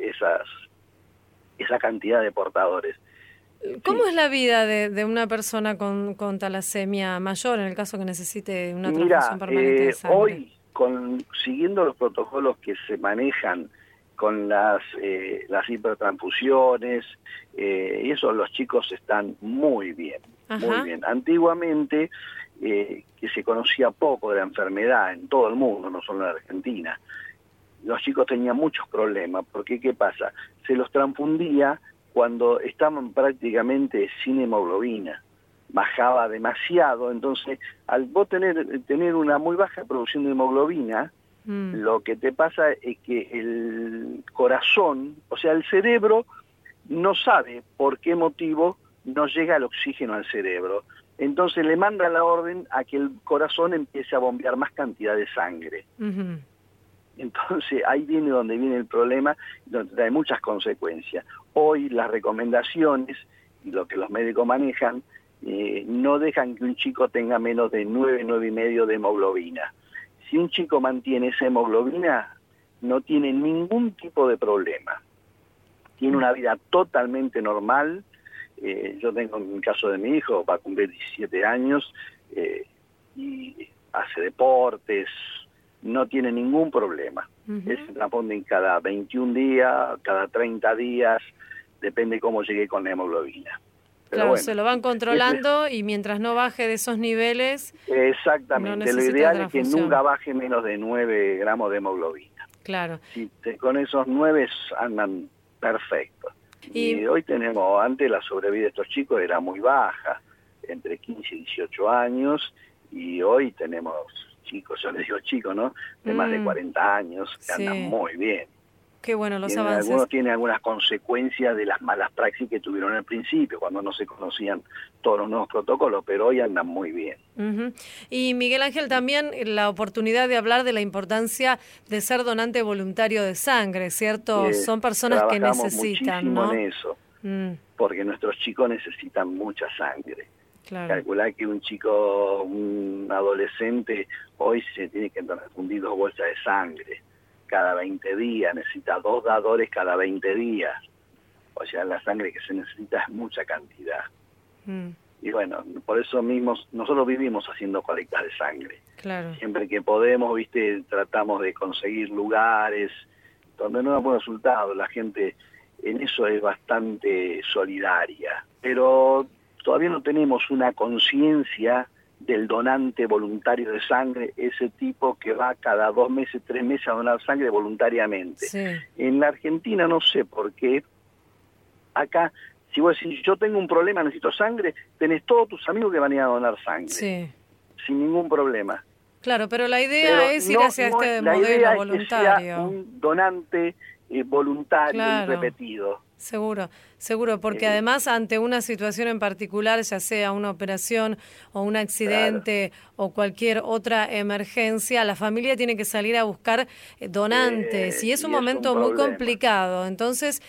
[SPEAKER 12] esa cantidad de portadores.
[SPEAKER 2] ¿Cómo es la vida de una persona con talasemia mayor en el caso que necesite una transfusión permanente de sangre?
[SPEAKER 12] Hoy, siguiendo los protocolos que se manejan con las hipertransfusiones, y eso los chicos están muy bien, muy bien. Antiguamente, que se conocía poco de la enfermedad en todo el mundo, no solo en la Argentina, los chicos tenían muchos problemas, porque ¿qué pasa? Se los transfundía cuando estaban prácticamente sin hemoglobina, bajaba demasiado, entonces al vos tener una muy baja producción de hemoglobina, lo que te pasa es que el corazón, el cerebro no sabe por qué motivo no llega el oxígeno al cerebro. Entonces le manda la orden a que el corazón empiece a bombear más cantidad de sangre.
[SPEAKER 2] Ujú.
[SPEAKER 12] Entonces ahí viene donde viene el problema, donde trae muchas consecuencias. Hoy las recomendaciones y lo que los médicos manejan no dejan que un chico tenga menos de 9, 9,5 de hemoglobina. Si un chico mantiene esa hemoglobina, no tiene ningún tipo de problema. Tiene una vida totalmente normal. Yo tengo en el caso de mi hijo, va a cumplir 17 años y hace deportes, no tiene ningún problema. Él se transponen cada 21 días, cada 30 días, depende cómo llegue con la hemoglobina. Pero
[SPEAKER 2] Claro,
[SPEAKER 12] bueno,
[SPEAKER 2] se lo van controlando y mientras no baje de esos niveles...
[SPEAKER 12] exactamente,
[SPEAKER 2] no
[SPEAKER 12] lo
[SPEAKER 2] necesita
[SPEAKER 12] ideal es que
[SPEAKER 2] transfusión.
[SPEAKER 12] nunca baje menos de 9 gramos de hemoglobina.
[SPEAKER 2] Claro.
[SPEAKER 12] Si con esos 9 andan perfectos. Y hoy tenemos, antes la sobrevida de estos chicos era muy baja, entre 15 y 18 años, y hoy tenemos chicos, yo les digo chicos, ¿no? De más de 40 años, que
[SPEAKER 2] Sí.
[SPEAKER 12] andan muy bien.
[SPEAKER 2] Qué bueno los
[SPEAKER 12] Tienen-
[SPEAKER 2] avances.
[SPEAKER 12] algunos tienen algunas consecuencias de las malas praxis que tuvieron al principio, cuando no se conocían todos los nuevos protocolos, pero hoy andan muy bien.
[SPEAKER 2] Ujú. Y Miguel Ángel, también la oportunidad de hablar de la importancia de ser donante voluntario de sangre, ¿cierto? Son personas que
[SPEAKER 12] Trabajamos
[SPEAKER 2] necesitan,
[SPEAKER 12] muchísimo
[SPEAKER 2] ¿no?
[SPEAKER 12] en eso,
[SPEAKER 2] Mm,
[SPEAKER 12] porque nuestros chicos necesitan mucha sangre.
[SPEAKER 2] claro.
[SPEAKER 12] Calcular que un chico, un adolescente, hoy se tiene que fundir 2 bolsas de sangre cada 20 días, necesita 2 dadores cada 20 días. O sea, la sangre que se necesita es mucha cantidad.
[SPEAKER 2] Mm,
[SPEAKER 12] Y bueno, por eso mismo nosotros vivimos haciendo colectas de sangre.
[SPEAKER 2] claro.
[SPEAKER 12] Siempre que podemos, viste, tratamos de conseguir lugares donde no da buen resultado. La gente en eso es bastante solidaria, pero todavía no tenemos una conciencia del donante voluntario de sangre, ese tipo que va cada 2 meses, 3 meses a donar sangre voluntariamente.
[SPEAKER 2] Sí.
[SPEAKER 12] En la Argentina no sé por qué, acá, si vos decís, yo tengo un problema, necesito sangre, tenés todos tus amigos que van a ir a donar sangre,
[SPEAKER 2] Sí.
[SPEAKER 12] sin ningún problema.
[SPEAKER 2] Claro, pero la idea
[SPEAKER 12] Pero
[SPEAKER 2] es ir
[SPEAKER 12] no-
[SPEAKER 2] hacia
[SPEAKER 12] no-
[SPEAKER 2] este
[SPEAKER 12] la
[SPEAKER 2] modelo
[SPEAKER 12] idea es que
[SPEAKER 2] voluntario.
[SPEAKER 12] sea un donante voluntario
[SPEAKER 2] Claro.
[SPEAKER 12] y repetido.
[SPEAKER 2] Seguro, seguro, porque además ante una situación en particular, ya sea una operación o un accidente o cualquier otra emergencia, la familia tiene que salir a buscar donantes y es un
[SPEAKER 12] y es
[SPEAKER 2] momento
[SPEAKER 12] un
[SPEAKER 2] muy
[SPEAKER 12] problema.
[SPEAKER 2] complicado. Entonces,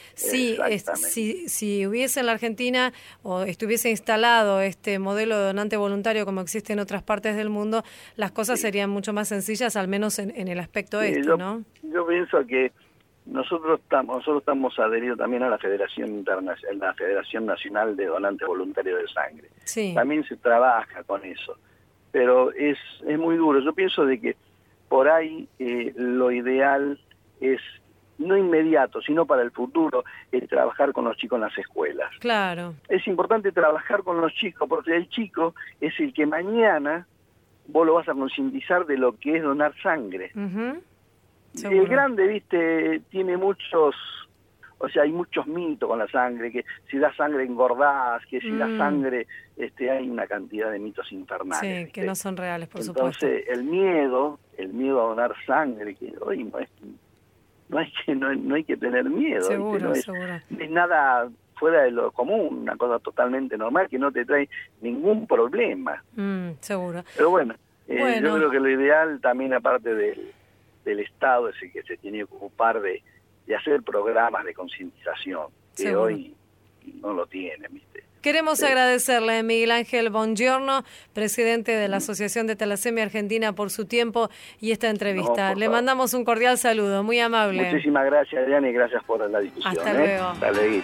[SPEAKER 2] si hubiese en la Argentina o estuviese instalado este modelo de donante voluntario como existe en otras partes del mundo, las cosas serían mucho más sencillas, al menos en el aspecto ¿no?
[SPEAKER 12] Yo pienso que nosotros estamos adheridos también a la Federación la Federación Nacional de Donantes Voluntarios de Sangre.
[SPEAKER 2] Sí.
[SPEAKER 12] También se trabaja con eso, pero es muy duro. Yo pienso de que por ahí lo ideal es, no inmediato, sino para el futuro, es trabajar con los chicos en las escuelas.
[SPEAKER 2] Claro.
[SPEAKER 12] Es importante trabajar con los chicos, porque el chico es el que mañana vos lo vas a concientizar de lo que es donar sangre.
[SPEAKER 2] Ujú.
[SPEAKER 12] El grande, viste, tiene muchos, o sea, hay muchos mitos con la sangre, que si da sangre engordás, que si da sangre, hay una cantidad de mitos infernales.
[SPEAKER 2] Sí,
[SPEAKER 12] ¿viste?
[SPEAKER 2] que no son reales, por supuesto.
[SPEAKER 12] Entonces, el miedo a donar sangre, que hoy no hay que tener miedo. ¿viste?
[SPEAKER 2] Seguro,
[SPEAKER 12] No es,
[SPEAKER 2] seguro.
[SPEAKER 12] no es nada fuera de lo común, una cosa totalmente normal que no te trae ningún problema.
[SPEAKER 2] Seguro.
[SPEAKER 12] Pero bueno,
[SPEAKER 2] Bueno.
[SPEAKER 12] yo creo que lo ideal también, aparte del Estado, es el que se tiene que ocupar de hacer programas de concientización, que
[SPEAKER 2] Seguro.
[SPEAKER 12] hoy no lo tienen, ¿viste?
[SPEAKER 2] Queremos agradecerle a Miguel Ángel Bongiorno, presidente de la Asociación de Talasemia Argentina, por su tiempo y esta entrevista.
[SPEAKER 12] por
[SPEAKER 2] Le
[SPEAKER 12] favor.
[SPEAKER 2] mandamos un cordial saludo, muy amable.
[SPEAKER 12] Muchísimas gracias, Diana, y gracias por la discusión.
[SPEAKER 2] Hasta luego.
[SPEAKER 12] Hasta luego.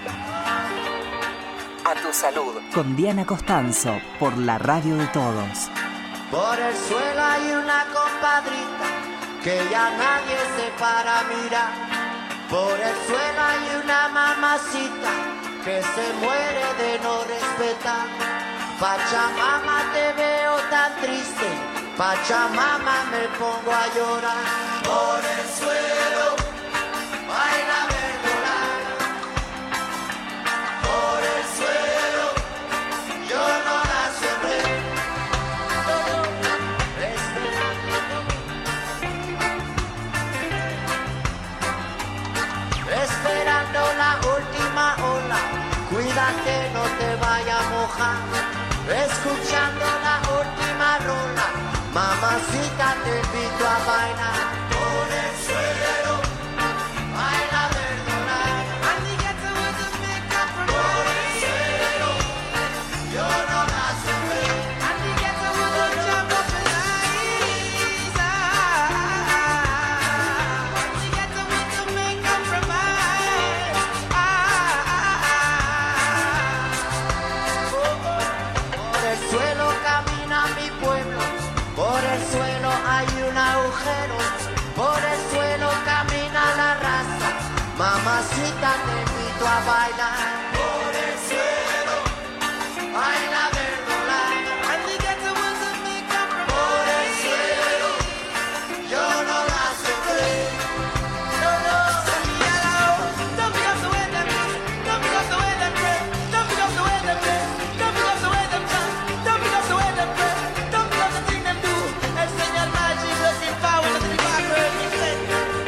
[SPEAKER 7] A tu salud. Con Diana Costanzo, por la radio de todos.
[SPEAKER 13] Por el suelo hay una compadrita que ya nadie se para a mirar. Por el suelo hay una mamacita que se muere de no respetar. Pachamama, te veo tan triste, Pachamama, me pongo a llorar. Por el suelo baila verdolaga. Por el suelo yo no la sembré. Esperando la última ola, cuida que no te vaya a mojar, escuchando la última rola. Mamacita, te invito a bailar por el suelo, baila verdolaga. Por el suelo, yo no la sé ver. Por el suelo camina mi pueblo, por el suelo hay un agujero, por el suelo camina la raza. Mamacita, te invito a bailar por el suelo, baila verdolaga. Por el suelo, yo no la sé ver. No, no. Don't be off the way that beat, don't be off the way that breath, don't be off the way that breath, don't be off the way that jump, don't be off the way that breath, don't be off the thing them do. El señor Magic looking forward to the back road, he said.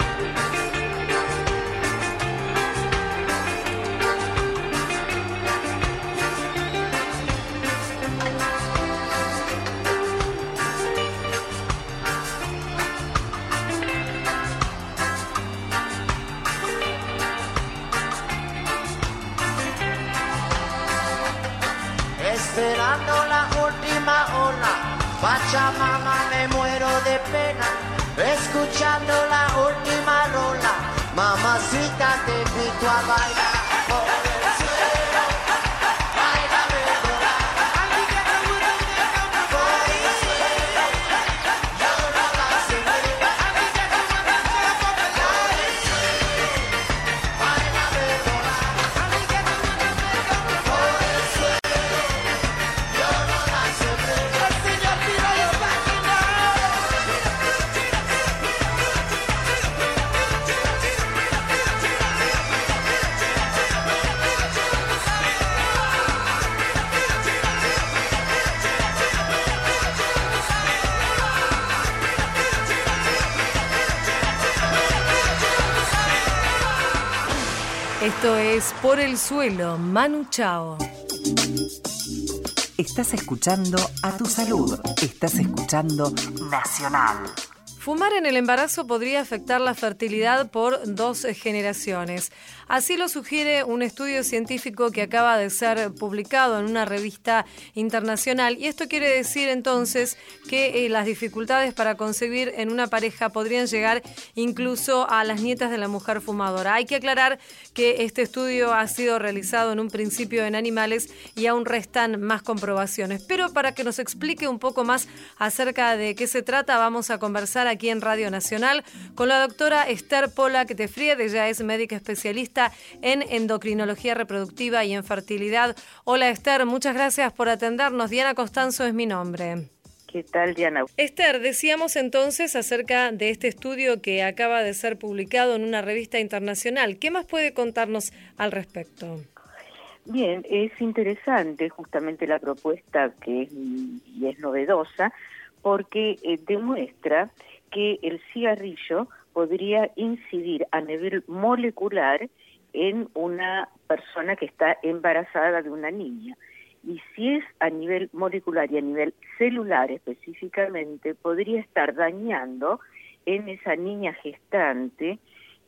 [SPEAKER 13] Esperando la última ola, Pachamama, me muero de pena. Escuchando la última rola, mamacita, te invito a bailar por el suelo, baila verdolaga. Por el suelo, yo no la sé ver. Por el suelo, baila verdolaga. Por el suelo, yo no la sé ver. El señor Pino y está aquí now.
[SPEAKER 2] Esto es Por el Suelo, Manu Chao.
[SPEAKER 7] Estás escuchando A Tu Salud. Estás escuchando Nacional.
[SPEAKER 2] Fumar en el embarazo podría afectar la fertilidad por 2 generaciones. Así lo sugiere un estudio científico que acaba de ser publicado en una revista internacional. Y esto quiere decir entonces que las dificultades para concebir en una pareja podrían llegar incluso a las nietas de la mujer fumadora. Hay que aclarar que este estudio ha sido realizado en un principio en animales y aún restan más comprobaciones. Pero para que nos explique un poco más acerca de qué se trata, vamos a conversar aquí en Radio Nacional con la doctora Esther Pollack de Fried. Ella es médica especialista en endocrinología reproductiva y en fertilidad. Hola Esther, muchas gracias por atendernos. Diana Costanzo es mi nombre.
[SPEAKER 6] ¿Qué tal, Diana?
[SPEAKER 2] Esther, decíamos entonces acerca de este estudio que acaba de ser publicado en una revista internacional. ¿Qué más puede contarnos al respecto?
[SPEAKER 6] Bien, es interesante justamente la propuesta y es novedosa porque demuestra que el cigarrillo podría incidir a nivel molecular en una persona que está embarazada de una niña. Y si es a nivel molecular y a nivel celular específicamente, podría estar dañando en esa niña gestante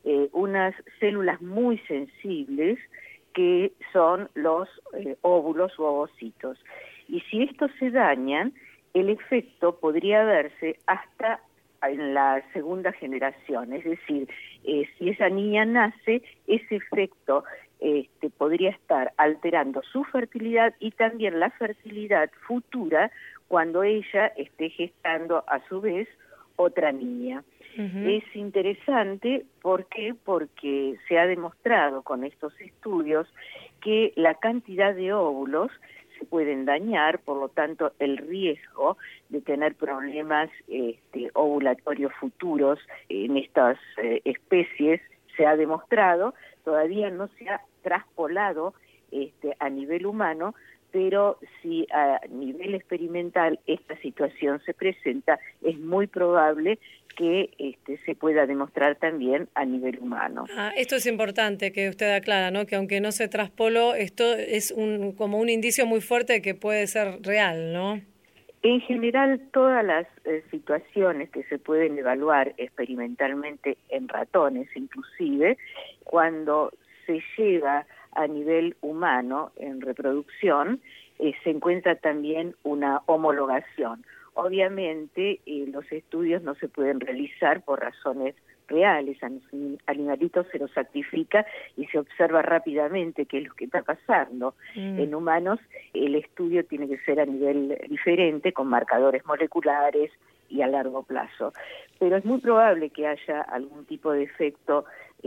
[SPEAKER 6] unas células muy sensibles que son los óvulos u ovocitos. Y si estos se dañan, el efecto podría verse hasta en la segunda generación, es decir, si esa niña nace, ese efecto podría estar alterando su fertilidad y también la fertilidad futura cuando ella esté gestando a su vez otra niña. Uh-huh. Es interesante, ¿por qué? Porque se ha demostrado con estos estudios que la cantidad de óvulos se pueden dañar, por lo tanto el riesgo de tener problemas ovulatorios futuros en estas especies se ha demostrado. Todavía no se ha traspolado a nivel humano, pero si a nivel experimental esta situación se presenta, es muy probable que se pueda demostrar también a nivel humano.
[SPEAKER 2] Esto es importante que usted aclara, ¿no? Que aunque no se traspoló, esto es como un indicio muy fuerte de que puede ser real, ¿no?
[SPEAKER 6] En general, todas las situaciones que se pueden evaluar experimentalmente en ratones, inclusive, cuando se lleva a nivel humano en reproducción, se encuentra también una homologación. Obviamente, los estudios no se pueden realizar por razones reales. A los animalitos se los sacrifica y se observa rápidamente qué es lo que está pasando. En humanos, el estudio tiene que ser a nivel diferente, con marcadores moleculares y a largo plazo. Pero es muy probable que haya algún tipo de efecto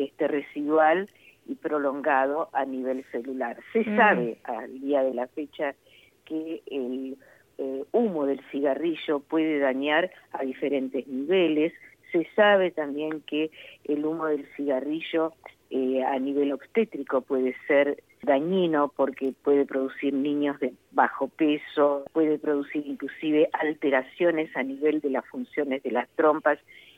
[SPEAKER 6] residual y prolongado a nivel celular. Se sabe al día de la fecha que el humo del cigarrillo puede dañar a diferentes niveles. Se sabe también que el humo del cigarrillo a nivel obstétrico puede ser dañino porque puede producir niños de bajo peso, puede producir inclusive alteraciones a nivel de las funciones de las trompas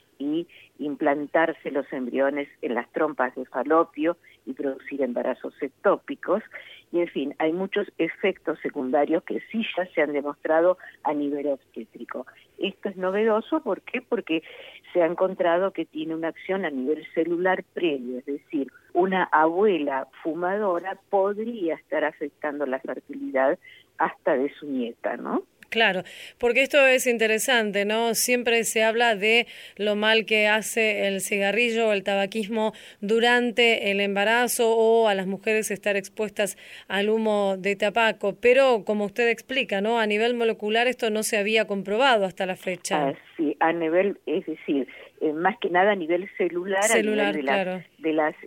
[SPEAKER 6] y implantarse los embriones en las trompas de falopio y producir embarazos ectópicos. Y en fin, hay muchos efectos secundarios que sí ya se han demostrado a nivel obstétrico. Esto es novedoso, ¿por qué? Porque se ha encontrado que tiene una acción a nivel celular previo, es decir, una abuela fumadora podría estar afectando la fertilidad hasta de su nieta, ¿no?
[SPEAKER 2] Claro, porque esto es interesante, ¿no? Siempre se habla de lo mal que hace el cigarrillo o el tabaquismo durante el embarazo o a las mujeres estar expuestas al humo de tabaco, pero como usted explica, ¿no? A nivel molecular esto no se había comprobado hasta la fecha.
[SPEAKER 6] Sí, a nivel, es decir, más que nada a nivel celular a nivel de
[SPEAKER 2] claro.
[SPEAKER 6] de las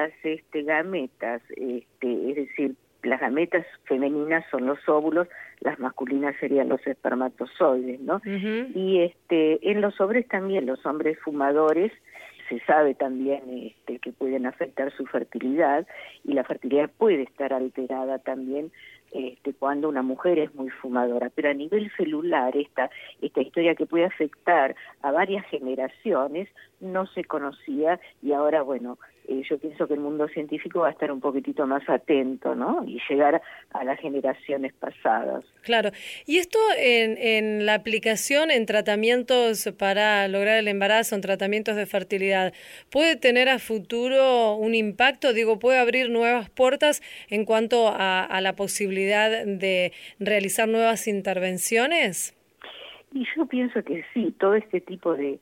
[SPEAKER 6] gametas, es decir, las gametas femeninas son los óvulos, las masculinas serían los espermatozoides, ¿no? Y en los hombres también, los hombres fumadores, se sabe también que pueden afectar su fertilidad, y la fertilidad puede estar alterada también cuando una mujer es muy fumadora, pero a nivel celular esta historia que puede afectar a varias generaciones no se conocía, y ahora, bueno, yo pienso que el mundo científico va a estar un poquitito más atento, ¿no? Y llegar a las generaciones pasadas.
[SPEAKER 2] Claro. Y esto en la aplicación en tratamientos para lograr el embarazo, en tratamientos de fertilidad, ¿puede tener a futuro un impacto? Digo, ¿puede abrir nuevas puertas en cuanto a la posibilidad de realizar nuevas intervenciones?
[SPEAKER 6] Y yo pienso que sí, todo este tipo de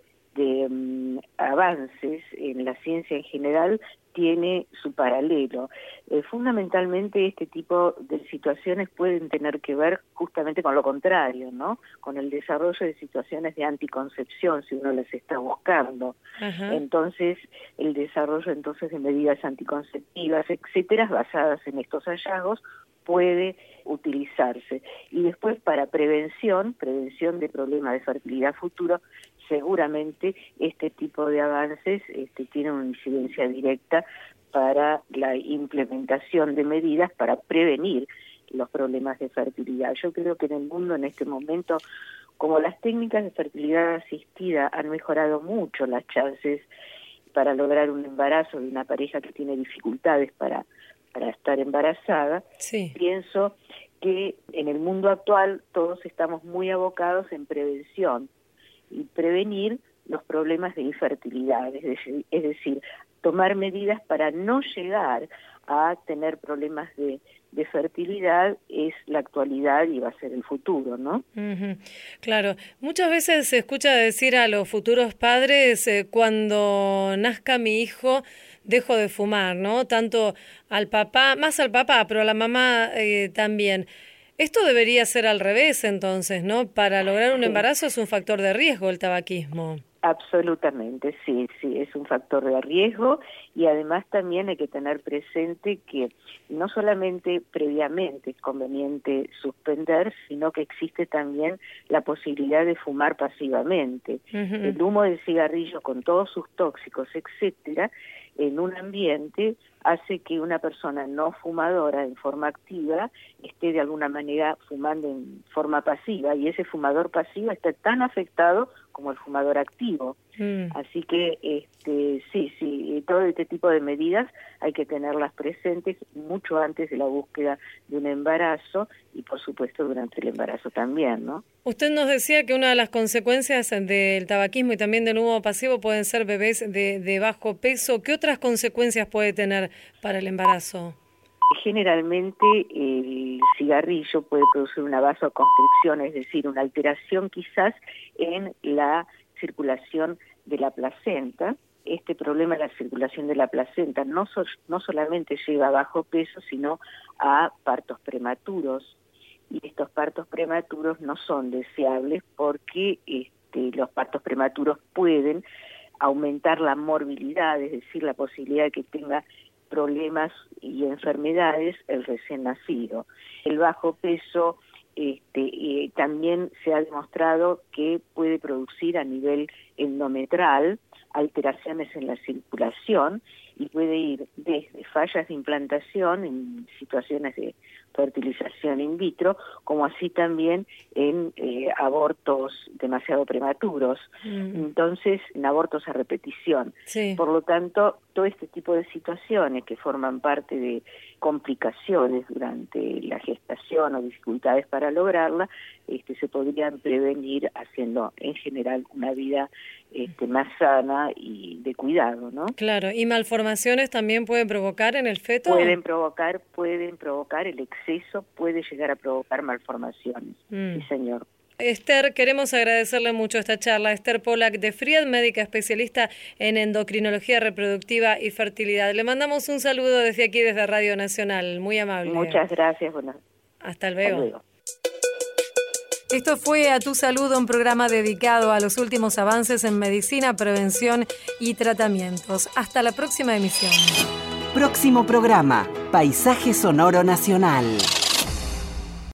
[SPEAKER 6] avances en la ciencia en general tiene su paralelo. Fundamentalmente este tipo de situaciones pueden tener que ver justamente con lo contrario, ¿no? Con el desarrollo de situaciones de anticoncepción, si uno las está buscando. Entonces, el desarrollo de medidas anticonceptivas, etcétera, basadas en estos hallazgos, puede utilizarse. Y después, para prevención de problemas de fertilidad futuro, seguramente este tipo de avances tiene una incidencia directa para la implementación de medidas para prevenir los problemas de fertilidad. Yo creo que en el mundo en este momento, como las técnicas de fertilidad asistida han mejorado mucho las chances para lograr un embarazo de una pareja que tiene dificultades para estar embarazada, pienso que en el mundo actual todos estamos muy abocados en prevención y prevenir los problemas de infertilidad, es decir, tomar medidas para no llegar a tener problemas de fertilidad es la actualidad y va a ser el futuro, ¿no?
[SPEAKER 2] Claro. Muchas veces se escucha decir a los futuros padres, cuando nazca mi hijo, dejo de fumar, ¿no? Tanto al papá, más al papá, pero a la mamá también. Esto debería ser al revés, entonces, ¿no? Para lograr un embarazo es un factor de riesgo el tabaquismo.
[SPEAKER 6] Absolutamente, sí, es un factor de riesgo, y además también hay que tener presente que no solamente previamente es conveniente suspender, sino que existe también la posibilidad de fumar pasivamente. El humo del cigarrillo con todos sus tóxicos, etcétera, en un ambiente hace que una persona no fumadora en forma activa esté de alguna manera fumando en forma pasiva, y ese fumador pasivo está tan afectado como el fumador activo. Así que sí, todo este tipo de medidas hay que tenerlas presentes mucho antes de la búsqueda de un embarazo y por supuesto durante el embarazo también, ¿no?
[SPEAKER 2] Usted nos decía que una de las consecuencias del tabaquismo y también del humo pasivo pueden ser bebés de bajo peso. ¿Qué otras consecuencias puede tener para el embarazo?
[SPEAKER 6] Generalmente el cigarrillo puede producir una vasoconstricción, es decir, una alteración quizás en la circulación de la placenta. Este problema de la circulación de la placenta no solamente lleva a bajo peso, sino a partos prematuros. Y estos partos prematuros no son deseables porque los partos prematuros pueden aumentar la morbilidad, es decir, la posibilidad de que tenga problemas y enfermedades el recién nacido. El bajo peso también se ha demostrado que puede producir a nivel endometrial alteraciones en la circulación y puede ir desde fallas de implantación en situaciones de fertilización in vitro, como así también en abortos demasiado prematuros, entonces en abortos a repetición. Sí. Por lo tanto, todo este tipo de situaciones que forman parte de complicaciones durante la gestación o dificultades para lograrla, se podrían prevenir haciendo en general una vida más sana y de cuidado, ¿no?
[SPEAKER 2] Claro, ¿y malformaciones también pueden provocar en el feto?
[SPEAKER 6] Pueden provocar el exceso, puede llegar a provocar malformaciones, sí señor.
[SPEAKER 2] Esther, queremos agradecerle mucho esta charla. Esther Polak de Fried, médica especialista en endocrinología reproductiva y fertilidad. Le mandamos un saludo desde aquí, desde Radio Nacional. Muy amable.
[SPEAKER 6] Muchas gracias. Bueno,
[SPEAKER 2] hasta luego.
[SPEAKER 6] Hasta luego.
[SPEAKER 2] Esto fue A Tu Salud, un programa dedicado a los últimos avances en medicina, prevención y tratamientos. Hasta la próxima emisión.
[SPEAKER 7] Próximo programa, Paisaje Sonoro Nacional.